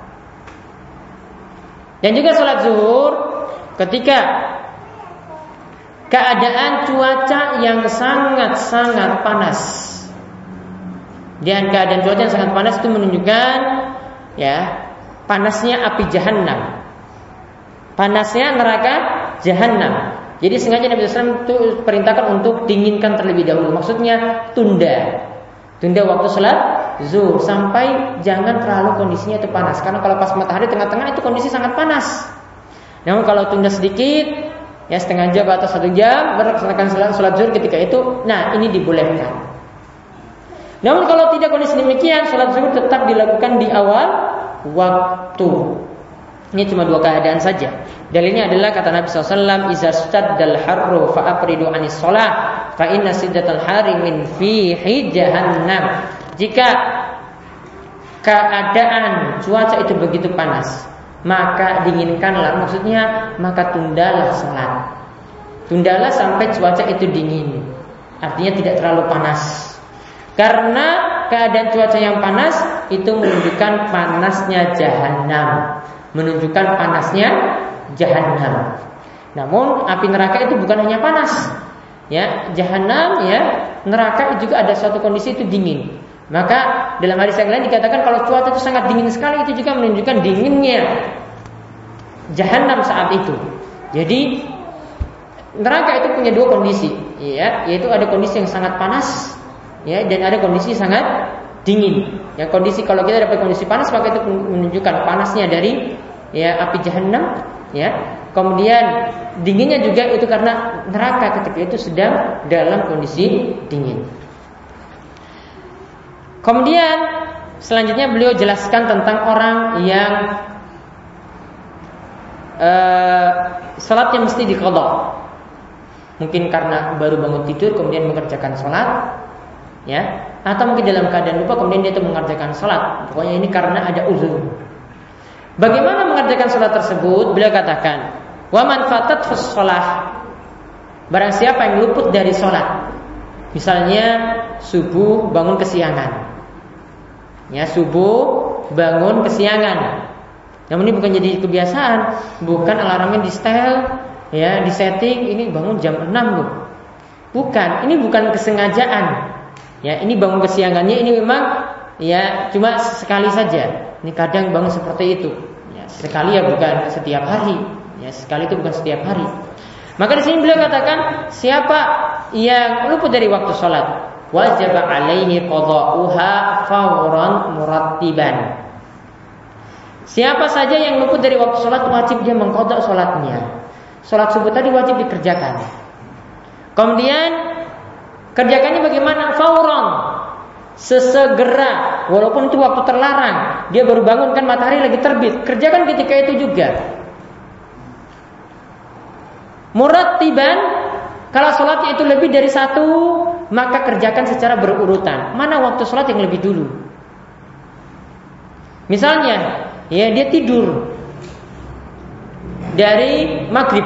Dan juga salat zuhur ketika keadaan cuaca yang sangat-sangat panas. Dan keadaan cuaca yang sangat panas itu menunjukkan ya panasnya api jahannam. Panasnya neraka Jahannam. Jadi sengaja Nabi shallallahu alaihi wasallam itu perintahkan untuk dinginkan terlebih dahulu. Maksudnya tunda, tunda waktu sholat zuhur sampai jangan terlalu kondisinya itu panas. Karena kalau pas matahari tengah-tengah itu kondisi sangat panas. Namun kalau tunda sedikit, ya setengah jam atau satu jam, melaksanakan sholat, sholat zuhur ketika itu, nah ini dibolehkan. Namun kalau tidak kondisi demikian, sholat zuhur tetap dilakukan di awal waktu. Ini cuma dua keadaan saja. Dalilnya adalah kata Nabi shallallahu alaihi wasallam, "Iza staddal harru fa apridu anis shalah, fa inna siddatal hari min fihi jahannam." Jika keadaan cuaca itu begitu panas, maka dinginkanlah, maksudnya maka tundalah salat. Tundalah sampai cuaca itu dingin. Artinya tidak terlalu panas. Karena keadaan cuaca yang panas itu menunjukkan panasnya jahannam. Menunjukkan panasnya jahannam. Namun api neraka itu bukan hanya panas, ya jahannam, ya neraka itu juga ada suatu kondisi itu dingin. Maka dalam hadis yang lain dikatakan kalau cuaca itu sangat dingin sekali, itu juga menunjukkan dinginnya jahannam saat itu. Jadi neraka itu punya dua kondisi, ya yaitu ada kondisi yang sangat panas, ya dan ada kondisi sangat dingin. Yang kondisi kalau kita dapat kondisi panas, maka itu menunjukkan panasnya dari ya api jahannam, ya. Kemudian dinginnya juga itu karena neraka ketika itu sedang dalam kondisi dingin. Kemudian selanjutnya beliau jelaskan tentang orang yang uh, salatnya mesti diqadha. Mungkin karena baru bangun tidur kemudian mengerjakan salat, ya, atau mungkin dalam keadaan lupa kemudian dia itu mengerjakan salat. Pokoknya ini karena ada uzur. Bagaimana mengerjakan salat tersebut? Beliau katakan, wa man fatat fis shalah. Barang siapa yang luput dari salat. Misalnya subuh bangun kesiangan. Ya, subuh bangun kesiangan. Namun ini bukan jadi kebiasaan, bukan alarmnya di setel, ya, di setting ini bangun jam enam loh. Bukan, ini bukan kesengajaan. Ya, ini bangun kesiangannya ini memang ya cuma sekali saja. Ini kadang bangun seperti itu. Ya, sekali ya bukan setiap hari. Ya, sekali itu bukan setiap hari. Maka di sini beliau katakan, siapa yang luput dari waktu salat, wajib alaihi qada'uha fawran murattiban. Siapa saja yang luput dari waktu salat wajib dia mengqadha salatnya. Salat subuh tadi wajib dikerjakan. Kemudian kerjakannya bagaimana? Fauran, sesegera, walaupun itu waktu terlarang. Dia baru bangun kan matahari lagi terbit, kerjakan ketika itu juga. Murattiban, kalau sholatnya itu lebih dari satu, maka kerjakan secara berurutan. Mana waktu sholat yang lebih dulu? Misalnya, ya dia tidur dari maghrib,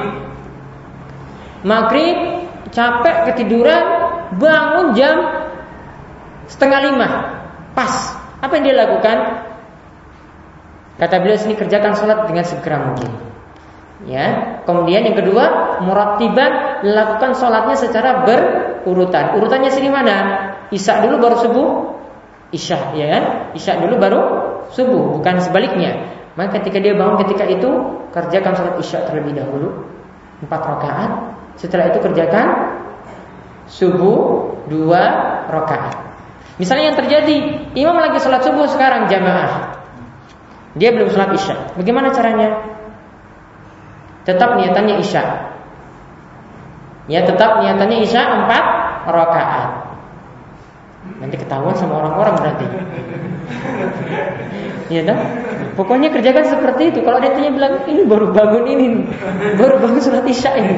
maghrib capek ketiduran, bangun jam setengah lima, pas. Apa yang dia lakukan? Kata beliau sini, kerjakan sholat dengan segera mungkin. Ya, kemudian yang kedua, murattiban, lakukan sholatnya secara berurutan. Urutannya sini mana? Isya dulu baru subuh, isya, ya kan? Isya dulu baru subuh, bukan sebaliknya. Maka ketika dia bangun ketika itu, kerjakan sholat isya terlebih dahulu, empat rakaat. Setelah itu kerjakan subuh dua rakaat. Misalnya yang terjadi, imam lagi sholat subuh sekarang jamaah, dia belum sholat isya. Bagaimana caranya? Tetap niatannya isya. Ya, tetap niatannya isya empat rakaat. Nanti ketahuan sama orang-orang berarti. Iya kan? Pokoknya kerjakan seperti itu. Kalau dia tanya bilang ini baru bangun ini, baru bangun sholat isya ini.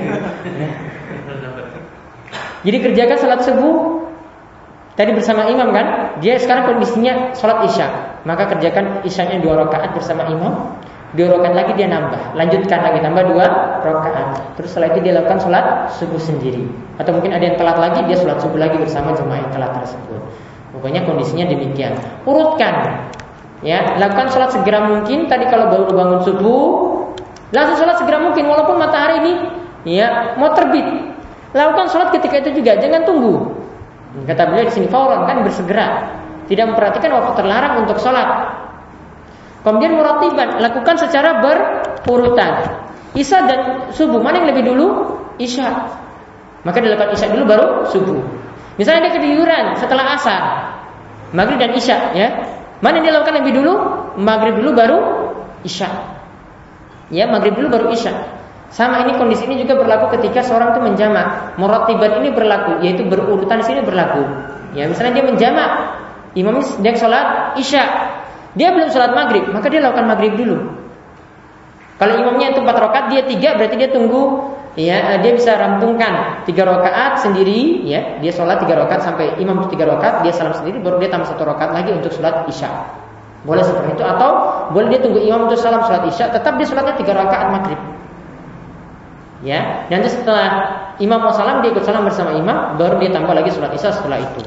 Jadi kerjakan sholat subuh tadi bersama imam kan? Dia sekarang kondisinya sholat isya, maka kerjakan isyanya dua rakaat bersama imam. Dua rakaat lagi dia nambah, lanjutkan lagi tambah dua rakaat. Terus setelah itu dia lakukan sholat subuh sendiri. Atau mungkin ada yang telat lagi, dia sholat subuh lagi bersama jemaah yang telat tersebut. Pokoknya kondisinya demikian. Urutkan. Ya, lakukan sholat segera mungkin. Tadi kalau baru bangun subuh, langsung sholat segera mungkin walaupun matahari ini ya mau terbit. Lakukan sholat ketika itu juga, jangan tunggu. Kata beliau di sini fauran, kan bersegera. Tidak memperhatikan waktu terlarang untuk sholat. Kemudian muratiban, lakukan secara berurutan. Isya dan subuh, mana yang lebih dulu? Isya. Maka dilakukan isya dulu baru subuh. Misalnya dia ketiduran setelah asar, maghrib dan isya, ya. Mana yang dilakukan lebih dulu? Maghrib dulu baru isya. Ya, maghrib dulu baru isya. Sama ini kondisi ini juga berlaku ketika seorang itu menjamak. Muratiban ini berlaku, yaitu berurutan di sini berlaku. Ya, misalnya dia menjamak, imam dia sholat isya, dia belum sholat maghrib, maka dia lakukan maghrib dulu. Kalau imamnya itu empat rakaat, dia tiga, berarti dia tunggu. Ya, dia bisa rampungkan tiga rakaat sendiri. Ya, dia sholat tiga rakaat sampai imam itu tiga rakaat, dia salam sendiri, baru dia tambah satu rakaat lagi untuk sholat isya. Boleh seperti itu, atau boleh dia tunggu imam untuk salam sholat isya, tetap dia sholatnya tiga rakaat maghrib. Ya, nanti setelah imam mau salam, dia ikut salam bersama imam, baru dia tambah lagi sholat isya setelah itu.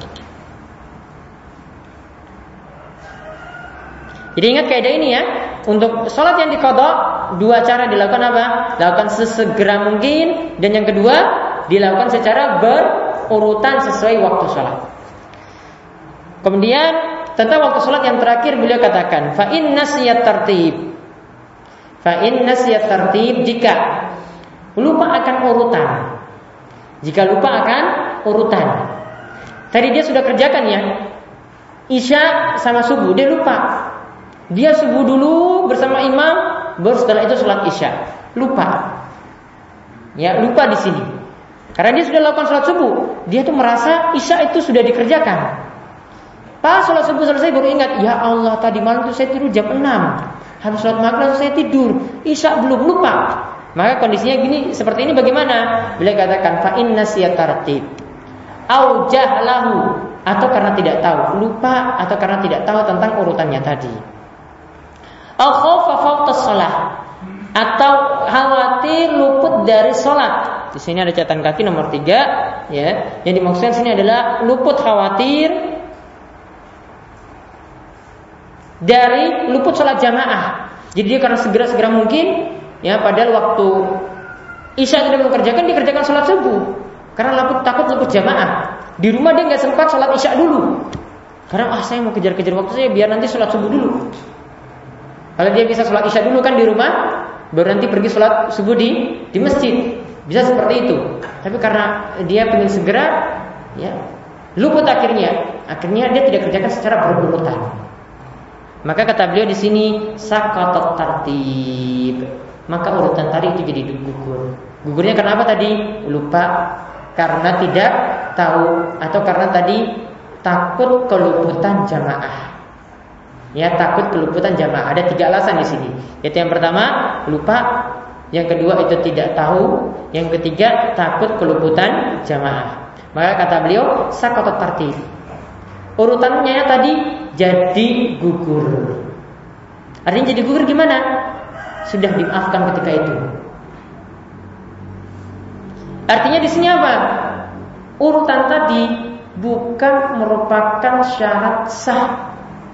Jadi ingat kaidah ini ya. Untuk sholat yang diqadha, dua cara dilakukan apa? Dilakukan sesegera mungkin, dan yang kedua dilakukan secara berurutan sesuai waktu sholat. Kemudian tentang waktu sholat yang terakhir beliau katakan, fa in nasiyat tartib. Fa in nasiyat tartib, jika lupa akan urutan. Jika lupa akan urutan. Tadi dia sudah kerjakan ya, isya sama subuh, dia lupa. Dia subuh dulu bersama imam, baru setelah itu sholat isya. Lupa. Ya, lupa di sini. Karena dia sudah lakukan sholat subuh, dia tuh merasa isya itu sudah dikerjakan. Pas sholat subuh selesai baru ingat, ya Allah tadi malam itu saya tidur jam enam. Habis sholat maghrib saya tidur, isya belum, lupa. Maka kondisinya gini, seperti ini bagaimana? Beliau katakan fa inna siyat tartib au jahlahu, atau karena tidak tahu, lupa atau karena tidak tahu tentang urutannya tadi. Au khaufa fawtas shalah, atau khawatir luput dari sholat. Di sini ada catatan kaki nomor tiga, ya. Yang dimaksudkan sini adalah luput khawatir dari luput sholat jamaah. Jadi dia karena segera-segera mungkin, ya, padahal waktu isya tidak mengerjakan, dikerjakan sholat subuh. Karena luput, takut luput jamaah. Di rumah dia nggak sempat sholat isya dulu. Karena ah saya mau kejar-kejar waktu saya, biar nanti sholat subuh dulu. Kalau dia bisa sholat isya dulu kan di rumah, baru nanti pergi sholat subuh di di masjid, bisa seperti itu. Tapi karena dia ingin segera, ya, luput akhirnya, akhirnya dia tidak kerjakan secara berurutan. Maka kata beliau di sini saqatat tartib, maka urutan tadi itu jadi gugur. Gugurnya karena apa tadi? Lupa, karena tidak tahu, atau karena tadi takut keluputan jamaah. Ya, takut keluputan jamaah. Ada tiga alasan di sini. Yaitu yang pertama lupa, yang kedua itu tidak tahu, yang ketiga takut keluputan jamaah. Maka kata beliau saqatat tartib, urutannya tadi jadi gugur. Artinya jadi gugur gimana? Sudah dimaafkan ketika itu. Artinya di sini apa? Urutan tadi bukan merupakan syarat sah.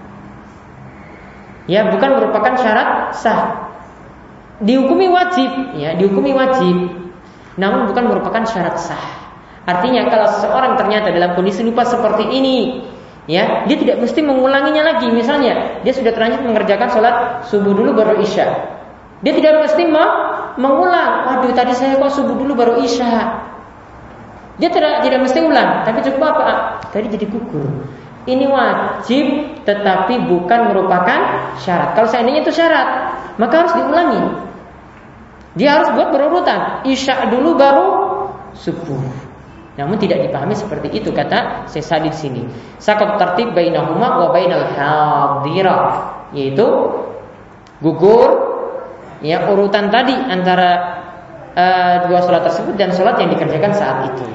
Ya, bukan merupakan syarat sah. Dihukumi wajib, ya, dihukumi wajib. Namun bukan merupakan syarat sah. Artinya kalau seseorang ternyata dalam kondisi lupa seperti ini, ya, dia tidak mesti mengulanginya lagi. Misalnya, dia sudah terlanjur mengerjakan sholat subuh dulu baru isya. Dia tidak mesti mengulang. Waduh, tadi saya kok subuh dulu baru isya. Dia tidak tidak mesti ulang, tapi cukup apa? Tadi jadi gugur. Ini wajib tetapi bukan merupakan syarat. Kalau seandainya itu syarat, maka harus diulangi. Dia harus buat berurutan. Isya dulu baru subuh. Namun tidak dipahami seperti itu kata Syekh Sa'di di sini. Saqat tartib bainahuma wa bainal hadirah, yaitu gugur ya urutan tadi antara uh, dua salat tersebut dan salat yang dikerjakan saat itu.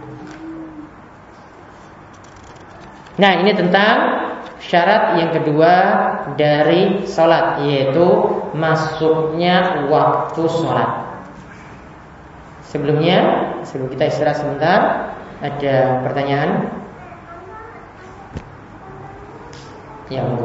Nah, ini tentang syarat yang kedua dari salat, yaitu masuknya waktu salat. Sebelumnya, sebelum kita istirahat sebentar, ada pertanyaan? Ya, monggo.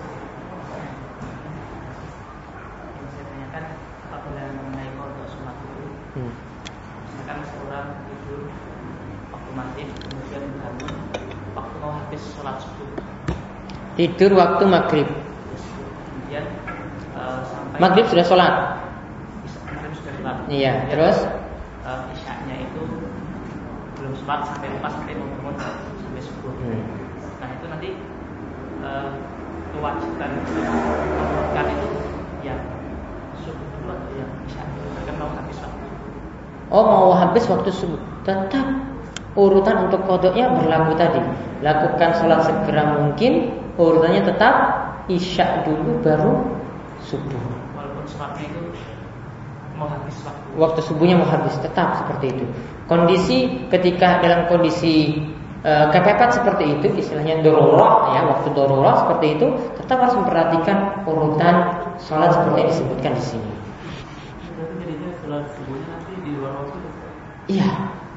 Yang saya tanyakan apabila mengenai qada salat itu, hmm. misalkan seorang tidur waktu maghrib kemudian bangun waktu mau habis salat subuh. Tidur waktu maghrib. Kemudian uh, sampai maghrib sudah sholat. Maghrib sudah sholat. Iya. Kemudian, terus uh, isyaknya itu belum sholat sampai lupa sampai mau bangun sampai subuh. Hmm. Nah itu nanti uh, kewajiban melakukan itu ya subuh dulu atau ya isya. Kan mau habis waktu. Oh, mau habis waktu subuh. Tetap urutan untuk kodoknya berlaku tadi. Lakukan sholat segera mungkin. Urutannya tetap isya dulu baru subuh. Walaupun sholatnya itu mau habis waktu. Waktu subuhnya mau habis, tetap seperti itu. Kondisi ketika dalam kondisi e, kepepet seperti itu, istilahnya dororah ya, waktu dororah seperti itu, tetap harus memperhatikan urutan sholat seperti yang disebutkan di sini. Berarti jadinya sholat subuhnya nanti di luar waktu. Iya.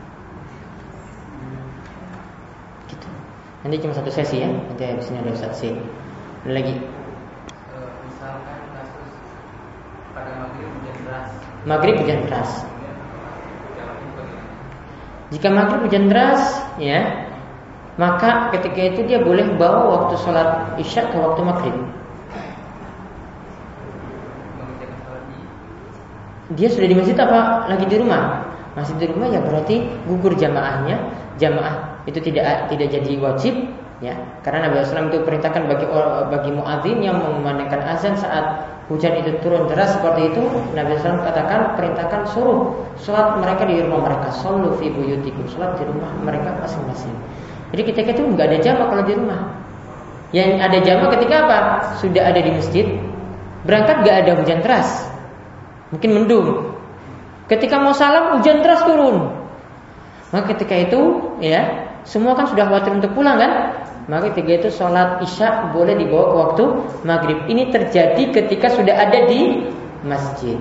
Nanti cuma satu sesi ya, nanti habisnya ada Ustaz Sin. Ada lagi. E, misalkan kasus pada maghrib hujan deras. Maghrib hujan deras. Jika maghrib hujan deras, ya, maka ketika itu dia boleh bawa waktu sholat isya ke waktu maghrib. Dia sudah di masjid apa lagi di rumah? Masih di rumah ya berarti gugur jamaahnya. Jamaah itu tidak tidak jadi wajib ya, karena Nabi sallallahu alaihi wasallam itu perintahkan bagi bagi muadzin yang mengumandangkan azan saat hujan itu turun deras seperti itu, Nabi sallallahu alaihi wasallam katakan perintahkan suruh salat mereka di rumah mereka, sallu fi buyutikum, salat di rumah mereka masing-masing. Jadi ketika itu enggak ada jamaah kalau di rumah. Yang ada jamaah ketika apa? Sudah ada di masjid, berangkat enggak ada hujan deras. Mungkin mendung. Ketika mau salam hujan deras turun. Maka ketika itu ya, semua kan sudah khawatir untuk pulang kan? Maka ketika itu sholat isya boleh dibawa ke waktu maghrib. Ini terjadi ketika sudah ada di masjid.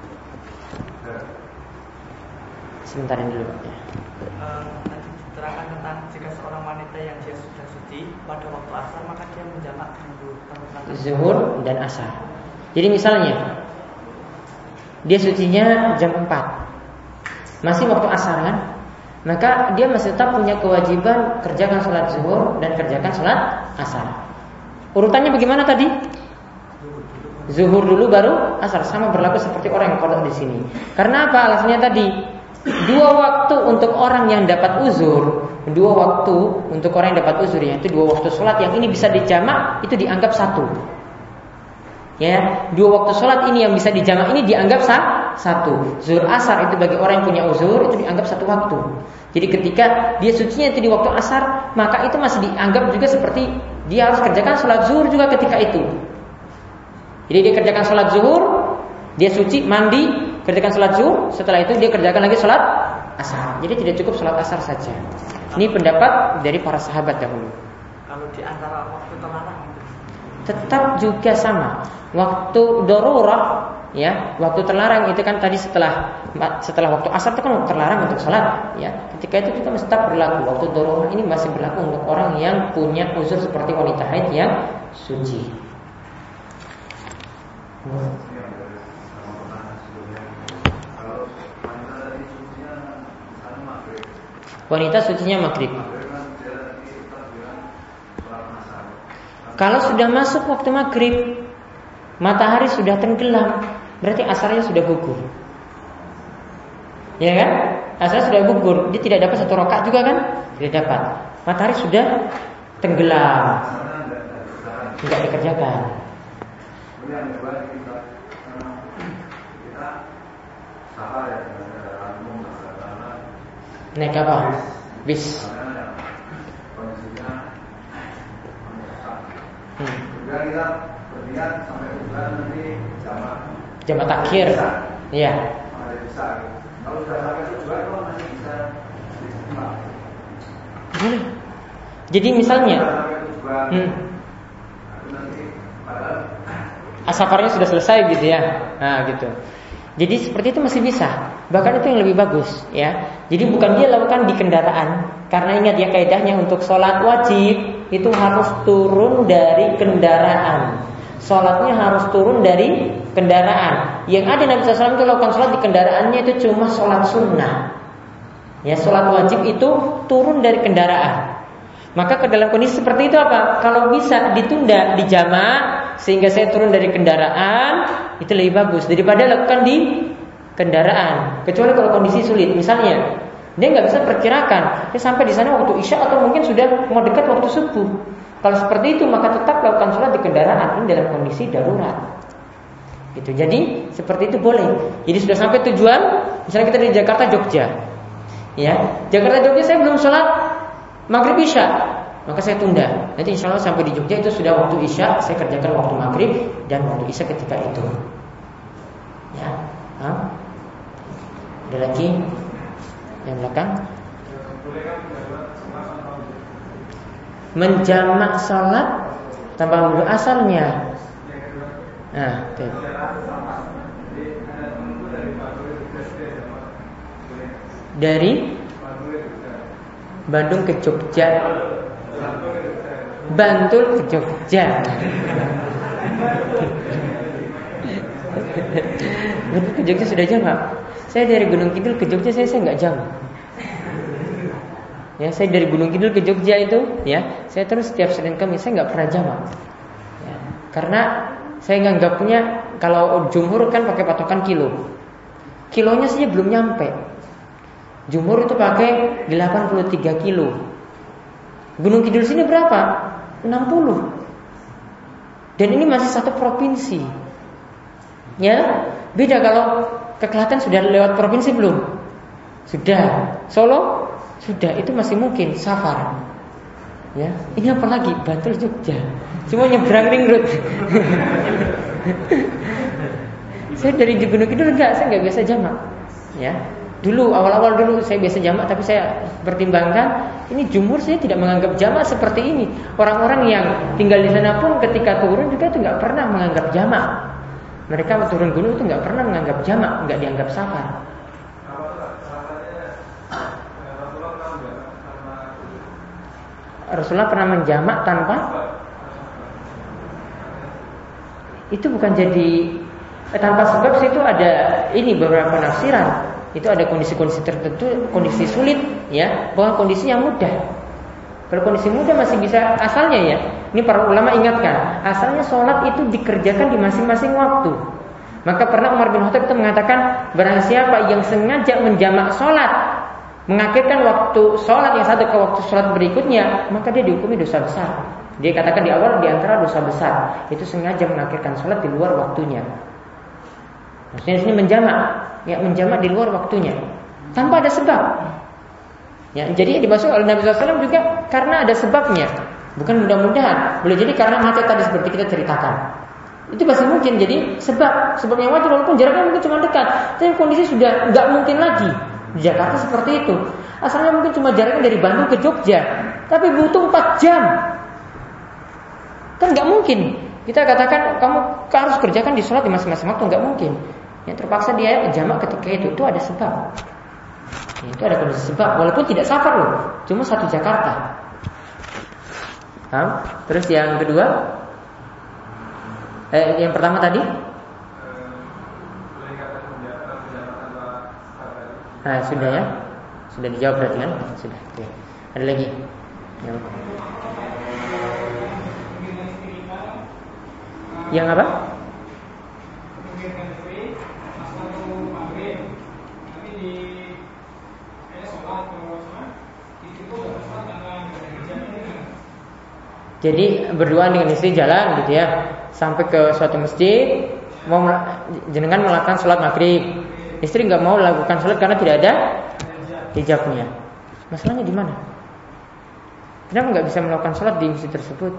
Sebentar dulu Pak ya. Uh, Nanti diterangkan tentang jika seorang wanita yang dia sudah suci pada waktu asar maka dia menjamakkan zuhur dan asar. Jadi misalnya dia sucinya jam empat, masih waktu asar kan? Maka dia masih tetap punya kewajiban kerjakan sholat zuhur dan kerjakan sholat asar. Urutannya bagaimana tadi? Zuhur dulu baru asar, sama berlaku seperti orang yang qada di sini. Karena apa? Alasannya tadi dua waktu untuk orang yang dapat uzur, dua waktu untuk orang yang dapat uzur, yaitu dua waktu sholat yang ini bisa dijamak itu dianggap satu. Ya, dua waktu sholat ini yang bisa dijamak ini dianggap sah, satu. Zuhur asar itu bagi orang yang punya uzur itu dianggap satu waktu. Jadi ketika dia sucinya itu di waktu asar, maka itu masih dianggap juga seperti dia harus kerjakan sholat zuhur juga ketika itu. Jadi dia kerjakan sholat zuhur, dia suci, mandi, kerjakan sholat zuhur, setelah itu dia kerjakan lagi sholat asar. Jadi tidak cukup sholat asar saja. Ini pendapat dari para sahabat dahulu. Kalau di antara waktu terlarang tetap juga sama. Waktu darurah ya, waktu terlarang itu kan tadi setelah setelah waktu asar itu kan waktu terlarang untuk salat ya. Ketika itu juga masih tetap berlaku. Waktu darurah ini masih berlaku untuk orang yang punya uzur seperti wanita haid yang suci. Hmm. Wanita sucinya maghrib. Kalau sudah masuk waktu maghrib, matahari sudah tenggelam, berarti asarnya sudah gugur. Ya kan? Asarnya sudah gugur, dia tidak dapat satu rakaat juga kan? Tidak dapat. Matahari sudah tenggelam, nggak dikerjakan. Naik apa? Bis. Hmm. Jamak takhir. Iya. Boleh. Jadi misalnya, hmm, asafarnya sudah selesai gitu ya, nah gitu. Jadi seperti itu masih bisa. Bahkan itu yang lebih bagus ya. Jadi bukan dia lakukan di kendaraan, karena ingat ya kaidahnya untuk sholat wajib itu harus turun dari kendaraan. Sholatnya harus turun dari kendaraan. Yang ada Nabi shallallahu alaihi wasallam itu lakukan sholat di kendaraannya itu cuma sholat sunnah. Ya, sholat wajib itu turun dari kendaraan. Maka ke dalam kondisi seperti itu apa? Kalau bisa ditunda di jamak sehingga saya turun dari kendaraan, itu lebih bagus daripada lakukan di kendaraan. Kecuali kalau kondisi sulit, misalnya dia nggak bisa perkirakan dia sampai di sana waktu isya atau mungkin sudah mau dekat waktu subuh. Kalau seperti itu maka tetap lakukan sholat di kendaraan ini dalam kondisi darurat. Gitu. Jadi seperti itu boleh. Jadi sudah sampai tujuan, misalnya kita dari Jakarta Jogja. Ya, Jakarta Jogja saya belum sholat maghrib isya, maka saya tunda. Nanti insya Allah sampai di Jogja itu sudah waktu isya, saya kerjakan waktu maghrib dan waktu isya ketika itu. Ya, ha? Ada lagi yang belakang? Menjamak sholat tanpa wudu asalnya. Nah, tuh. Dari Bandung ke Jogja, Bantul ke Jogja. Bantul ke Jogja sudah jamak. Saya dari Gunung Kidul ke Jogja saya saya nggak jamak. Ya, saya dari Gunung Kidul ke Jogja itu, ya, saya terus setiap Senin Kamis saya nggak pernah jamak. Ya, karena saya nganggapnya kalau jumhur kan pakai patokan kilo, kilonya saja belum nyampe. Jumhur itu pakai delapan puluh tiga kilo. Gunung Kidul sini berapa? enam puluh. Dan ini masih satu provinsi. Ya, beda kalau ke Klaten sudah lewat provinsi belum? Sudah. Solo sudah, itu masih mungkin safar. Ya, ini apa lagi? Bantul Jogja. Cuma nyebrang ring road. Saya dari Gunung Kidul enggak, saya enggak biasa jamak. Ya. Dulu awal-awal dulu saya biasa jamak, tapi saya pertimbangkan ini jumhur saya tidak menganggap jamak seperti ini. Orang-orang yang tinggal di sana pun ketika turun juga itu nggak pernah menganggap jamak. Mereka turun gunung itu nggak pernah menganggap jamak, nggak dianggap safar. Rasulullah pernah menjamak tanpa, itu bukan jadi eh, tanpa sebab sih, itu ada ini beberapa penafsiran. Itu ada kondisi-kondisi tertentu, kondisi sulit, ya, bukan kondisi yang mudah. Kalau kondisi mudah masih bisa asalnya, ya. Ini para ulama ingatkan, asalnya sholat itu dikerjakan di masing-masing waktu. Maka pernah Umar bin Khattab itu mengatakan, barang siapa yang sengaja menjamak sholat, mengakhirkan waktu sholat yang satu ke waktu sholat berikutnya, maka dia dihukumi dosa besar. Dia katakan di awal di antara dosa besar itu sengaja mengakhirkan sholat di luar waktunya. Maksudnya di sini menjamak, ya, menjamak di luar waktunya tanpa ada sebab. Ya, jadi dimaksud oleh Nabi shallallahu alaihi wasallam juga karena ada sebabnya, bukan mudah-mudahan. Boleh jadi karena macet tadi seperti kita ceritakan. Itu masih mungkin jadi sebab, sebabnya wajar walaupun jaraknya mungkin cuma dekat. Tapi kondisi sudah nggak mungkin lagi di Jakarta seperti itu. Asalnya mungkin cuma jaraknya dari Bandung ke Jogja, tapi butuh empat jam. Kan nggak mungkin. Kita katakan kamu harus kerjakan di sholat di masing-masing waktu, nggak mungkin. Yang terpaksa dia jamak ketika itu, itu ada sebab. Ya, itu ada kondisi sebab, walaupun tidak safar loh, cuma satu Jakarta. Nah, terus yang kedua, eh, yang pertama tadi, nah sudah ya, sudah dijawab berarti kan? Sudah. Oke. Ada lagi? Yang, yang apa? Jadi berdua dengan istri jalan gitu ya, sampai ke suatu masjid, mau jenengan melakukan sholat maghrib. Istri nggak mau lakukan sholat karena tidak ada hijabnya. Masalahnya di mana? Kenapa nggak bisa melakukan sholat di masjid tersebut?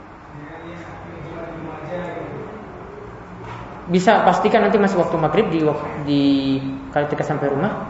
Bisa pastikan nanti masih waktu maghrib di di kali ketika sampai rumah.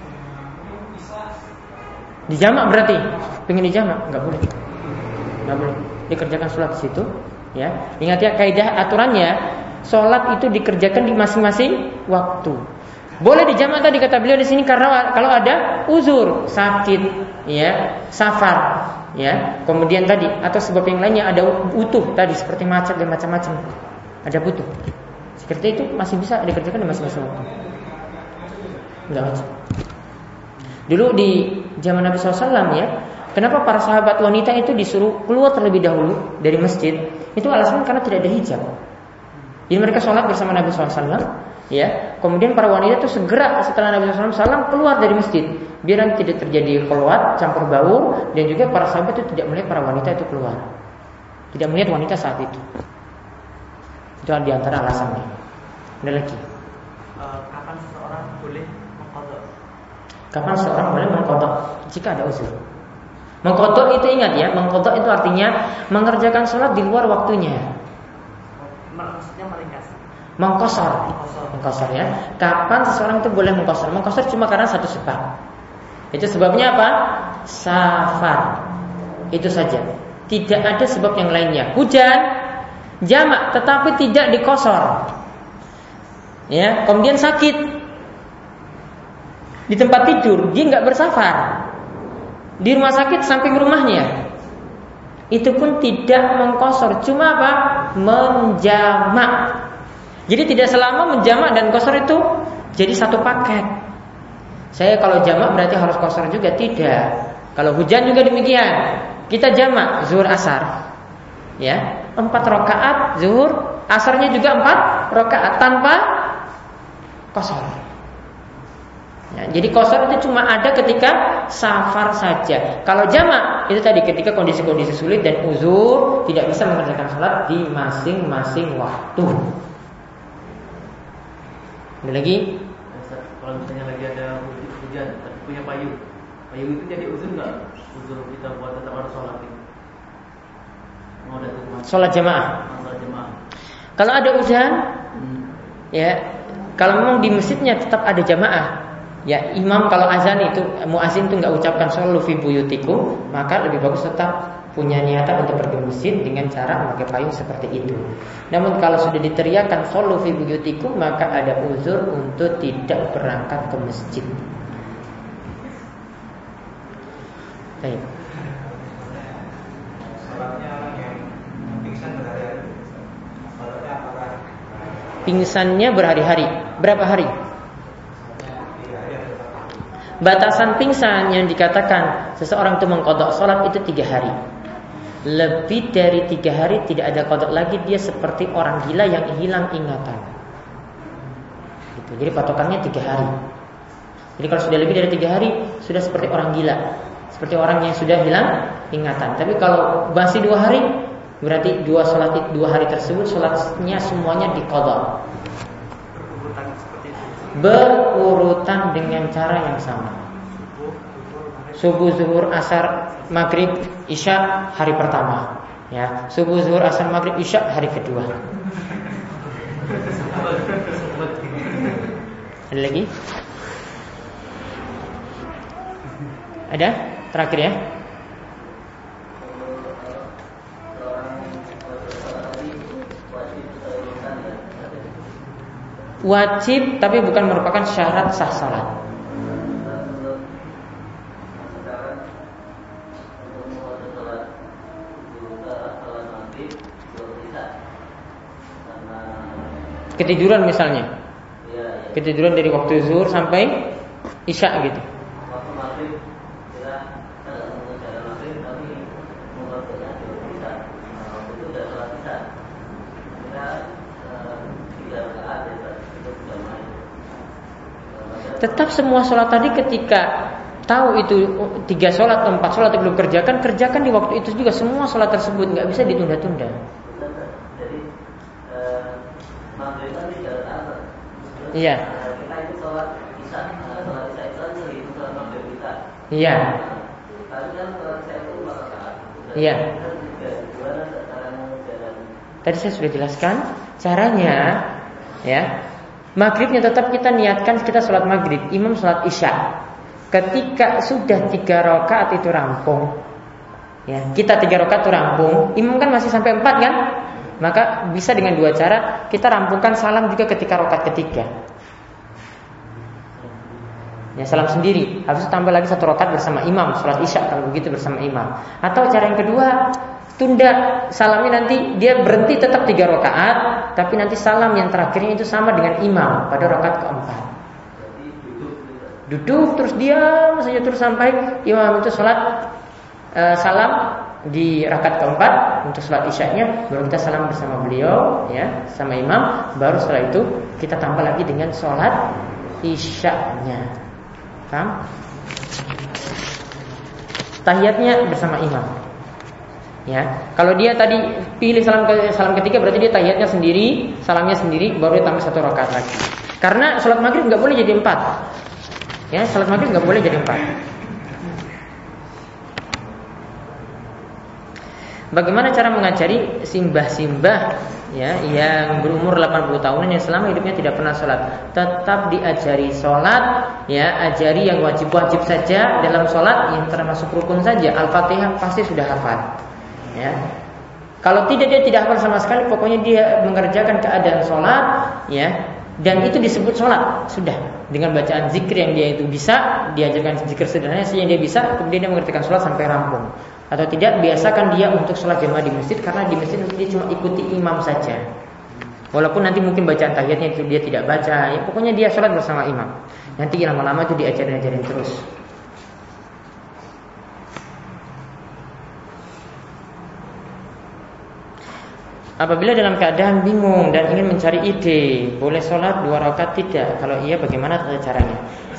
Dijamak berarti, pengen dijamak nggak boleh, nggak boleh. Dikerjakan sholat di situ, ya. Ingat ya kaidah aturannya, sholat itu dikerjakan di masing-masing waktu. Boleh dijamak tadi kata beliau di sini karena kalau ada uzur, sakit, ya, safar, ya. Kemudian tadi atau sebab yang lainnya ada utuh tadi seperti macet dan macam-macam, ada butuh. Seperti itu masih bisa dikerjakan di masing-masing waktu. Enggak wajib. Dulu di zaman Nabi shallallahu alaihi wasallam ya, kenapa para sahabat wanita itu disuruh keluar terlebih dahulu dari masjid? Itu alasannya karena tidak ada hijab. Jadi mereka sholat bersama Nabi shallallahu alaihi wasallam, ya. Kemudian para wanita itu segera setelah Nabi shallallahu alaihi wasallam keluar dari masjid, biar nanti tidak terjadi kholwat, campur baur, dan juga para sahabat itu tidak melihat para wanita itu keluar, tidak melihat wanita saat itu. Itu di antara alasannya. Ada lagi. Uh, kapan seseorang boleh mengqadha? Kapan seseorang boleh mengqadha? Jika ada uzur. Mengqadha itu ingat ya, mengqadha itu artinya mengerjakan sholat di luar waktunya. Maksudnya meringkas. Mengqashar. Mengqashar ya. Kapan seseorang itu boleh mengqashar? Mengqashar cuma karena satu sebab. Itu sebabnya apa? Safar. Itu saja. Tidak ada sebab yang lainnya. Hujan, jamak tetapi tidak dikosor, ya. Kemudian sakit di tempat tidur, dia nggak bersafar di rumah sakit samping rumahnya, itu pun tidak mengkosor, cuma apa? Menjamak. Jadi tidak selama menjamak dan kosor itu jadi satu paket. Saya kalau jamak berarti harus kosor juga, tidak. Kalau hujan juga demikian. Kita jamak zuhur asar, ya, empat rakaat zuhur, asarnya juga empat rakaat tanpa kosor. Ya, jadi kosor itu cuma ada ketika safar saja. Kalau jamak itu tadi ketika kondisi-kondisi sulit dan uzur tidak bisa mengerjakan sholat di masing-masing waktu. Ada lagi? Kalau misalnya lagi ada hujan, punya payung, payung itu jadi uzur nggak? Uzur kita buat tetap harus sholat itu. Sholat jamaah. Kalau ada hujan, hmm. ya, kalau memang di masjidnya tetap ada jamaah, ya imam kalau azan itu muazin itu nggak ucapkan shollu fi buyutikum, maka lebih bagus tetap punya niatan untuk pergi ke masjid dengan cara memakai payung seperti itu. Namun kalau sudah diteriakkan shollu fi buyutikum, maka ada uzur untuk tidak berangkat ke masjid. Baik. Pingsannya berhari-hari. Berapa hari? Batasan pingsan yang dikatakan seseorang itu mengqadha sholat itu tiga hari. Lebih dari tiga hari tidak ada qadha lagi, dia seperti orang gila yang hilang ingatan. Gitu. Jadi patokannya tiga hari. Jadi kalau sudah lebih dari tiga hari sudah seperti orang gila, seperti orang yang sudah hilang ingatan. Tapi kalau masih dua hari, berarti dua sholat dua hari tersebut sholatnya semuanya diqadha. Berurutan seperti itu. Berurutan dengan cara yang sama. Subuh, zuhur, asar, maghrib, isya hari pertama. Ya, subuh, zuhur, asar, maghrib, isya hari kedua. Ada lagi? Ada? Terakhir ya. Wajib tapi bukan merupakan syarat sah salat. Ketiduran misalnya, ketiduran dari waktu zuhur sampai isya gitu. Tetap semua sholat tadi ketika tahu itu tiga sholat atau empat sholat yang belum kerjakan, kerjakan di waktu itu juga semua sholat tersebut, nggak bisa ditunda-tunda. Jadi maghrib kan tiga rakaat. Iya. Kita itu sholat isya, sholat isya itu kan itu sholat maghrib kita. Iya. Tapi kan sholat isya itu empat rakaat. Iya. Tadi saya sudah jelaskan caranya, ya. Maghribnya tetap kita niatkan kita sholat maghrib, imam sholat isya. Ketika sudah tiga rakaat itu rampung, ya, kita tiga rakaat itu rampung, imam kan masih sampai empat kan? Maka bisa dengan dua cara, kita rampungkan salam juga ketika rakaat ketiga. Ya, salam sendiri, habis itu tambah lagi satu rakaat bersama imam, sholat isya kalau begitu bersama imam. Atau cara yang kedua, tunda salamnya nanti dia berhenti tetap tiga rakaat, tapi nanti salam yang terakhirnya itu sama dengan imam pada rakaat keempat. Duduk terus diam saja terus sampai imam itu sholat uh, salam di rakaat keempat untuk sholat isyanya, baru kita salam bersama beliau, ya, sama imam. Baru setelah itu kita tambah lagi dengan sholat isyanya. Paham? Tahiyatnya bersama imam. Ya, kalau dia tadi pilih salam ke, salam ketiga berarti dia tahiyatnya sendiri, salamnya sendiri, baru dia tambah satu rakaat lagi. Karena sholat maghrib nggak boleh jadi empat. Ya, sholat maghrib nggak boleh jadi empat. Bagaimana cara mengajari simbah-simbah, ya, yang berumur delapan puluh tahunan yang selama hidupnya tidak pernah sholat? Tetap diajari sholat, ya, ajari yang wajib-wajib saja dalam sholat, yang termasuk rukun saja. Al-Fatihah pasti sudah hafal. Ya. Kalau tidak, dia tidak hafal sama sekali, pokoknya dia mengerjakan keadaan sholat, ya, dan itu disebut sholat sudah dengan bacaan zikir yang dia itu bisa, diajarkan zikir sederhana yang dia bisa, kemudian dia mengerjakan sholat sampai rampung. Atau tidak, biasakan dia untuk sholat jamaah di masjid, karena di masjid dia cuma ikuti imam saja. Walaupun nanti mungkin bacaan tahiyatnya itu dia tidak baca, ya, pokoknya dia sholat bersama imam. Nanti lama-lama itu diajarin-ajarin terus. Apabila dalam keadaan bingung dan ingin mencari ide, boleh sholat dua rakaat tidak? Kalau iya, bagaimana caranya?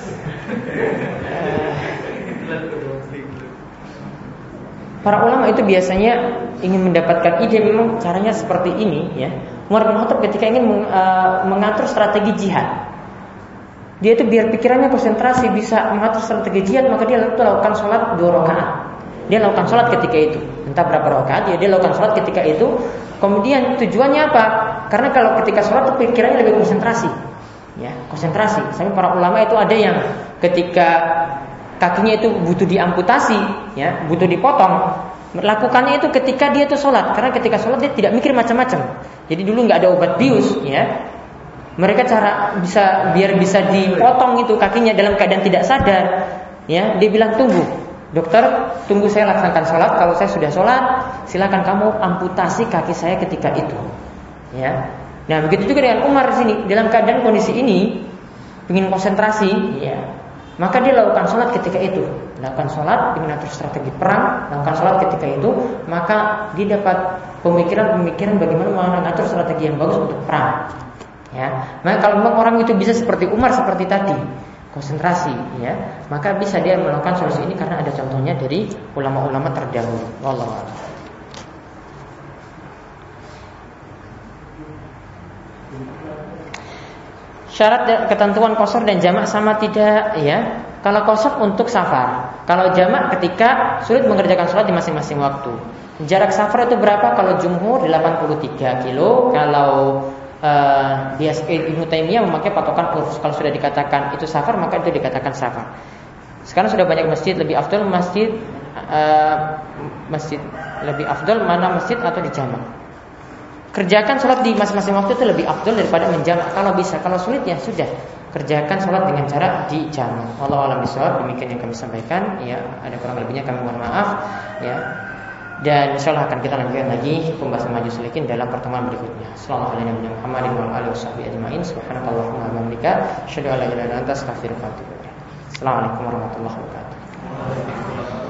Para ulama itu biasanya ingin mendapatkan ide, memang caranya seperti ini, ya. Umar bin Khattab ketika ingin meng, uh, mengatur strategi jihad, dia itu biar pikirannya konsentrasi bisa mengatur strategi jihad, maka dia lakukan sholat dua rakaat. Dia lakukan sholat ketika itu, entah berapa rakaat, ya, dia lakukan sholat ketika itu. Kemudian tujuannya apa? Karena kalau ketika sholat itu pikirannya lebih konsentrasi, ya, konsentrasi. Sampai para ulama itu ada yang ketika kakinya itu butuh diamputasi, ya, butuh dipotong, lakukannya itu ketika dia itu sholat. Karena ketika sholat dia tidak mikir macam-macam. Jadi dulu nggak ada obat bius, ya. Mereka cara bisa biar bisa dipotong itu kakinya dalam keadaan tidak sadar, ya. Dia bilang, tunggu, dokter, tunggu saya laksanakan sholat. Kalau saya sudah sholat, silakan kamu amputasi kaki saya ketika itu, ya. Nah, begitu juga dengan Umar di sini, dalam keadaan kondisi ini, ingin konsentrasi, ya. Maka dia lakukan sholat ketika itu, lakukan sholat dengan atur strategi perang, lakukan sholat ketika itu, maka dia dapat pemikiran-pemikiran bagaimana mengatur strategi yang bagus untuk perang. Ya, maka kalau memang orang itu bisa seperti Umar seperti tadi, konsentrasi, ya, maka bisa dia melakukan solusi ini karena ada contohnya dari ulama-ulama terdahulu. Wallahu a'lam. Syarat dan ketentuan qasar dan jamak sama tidak, ya? Kalau qasar untuk safar, kalau jamak ketika sulit mengerjakan sholat di masing-masing waktu. Jarak safar itu berapa? Kalau jumhur delapan puluh tiga kilo, kalau uh, bias Ibnu Taimiyah memakai patokan urf. Kalau sudah dikatakan itu safar, maka itu dikatakan safar. Sekarang sudah banyak masjid, lebih afdal masjid uh, masjid lebih afdal mana masjid atau di jamak? Kerjakan sholat di masing-masing waktu itu lebih afdal daripada menjamak kalau bisa. Kalau sulit ya sudah, kerjakan sholat dengan cara di jamak. Wallahu a'lam bishawab. Demikian yang kami sampaikan. Ya, ada kurang lebihnya kami mohon maaf. Ya, dan insyaallah akan kita lanjutkan lagi pembahasan Majlis Salikin dalam pertemuan berikutnya. Sallallahu alaihi wa sallam wa alihi washabbihi ajmain. Subhanakallahumma wa bihamdika, asyhadu an la ilaha illa anta, astaghfiruka wa atubu ilaik. Assalamualaikum warahmatullahi wabarakatuh.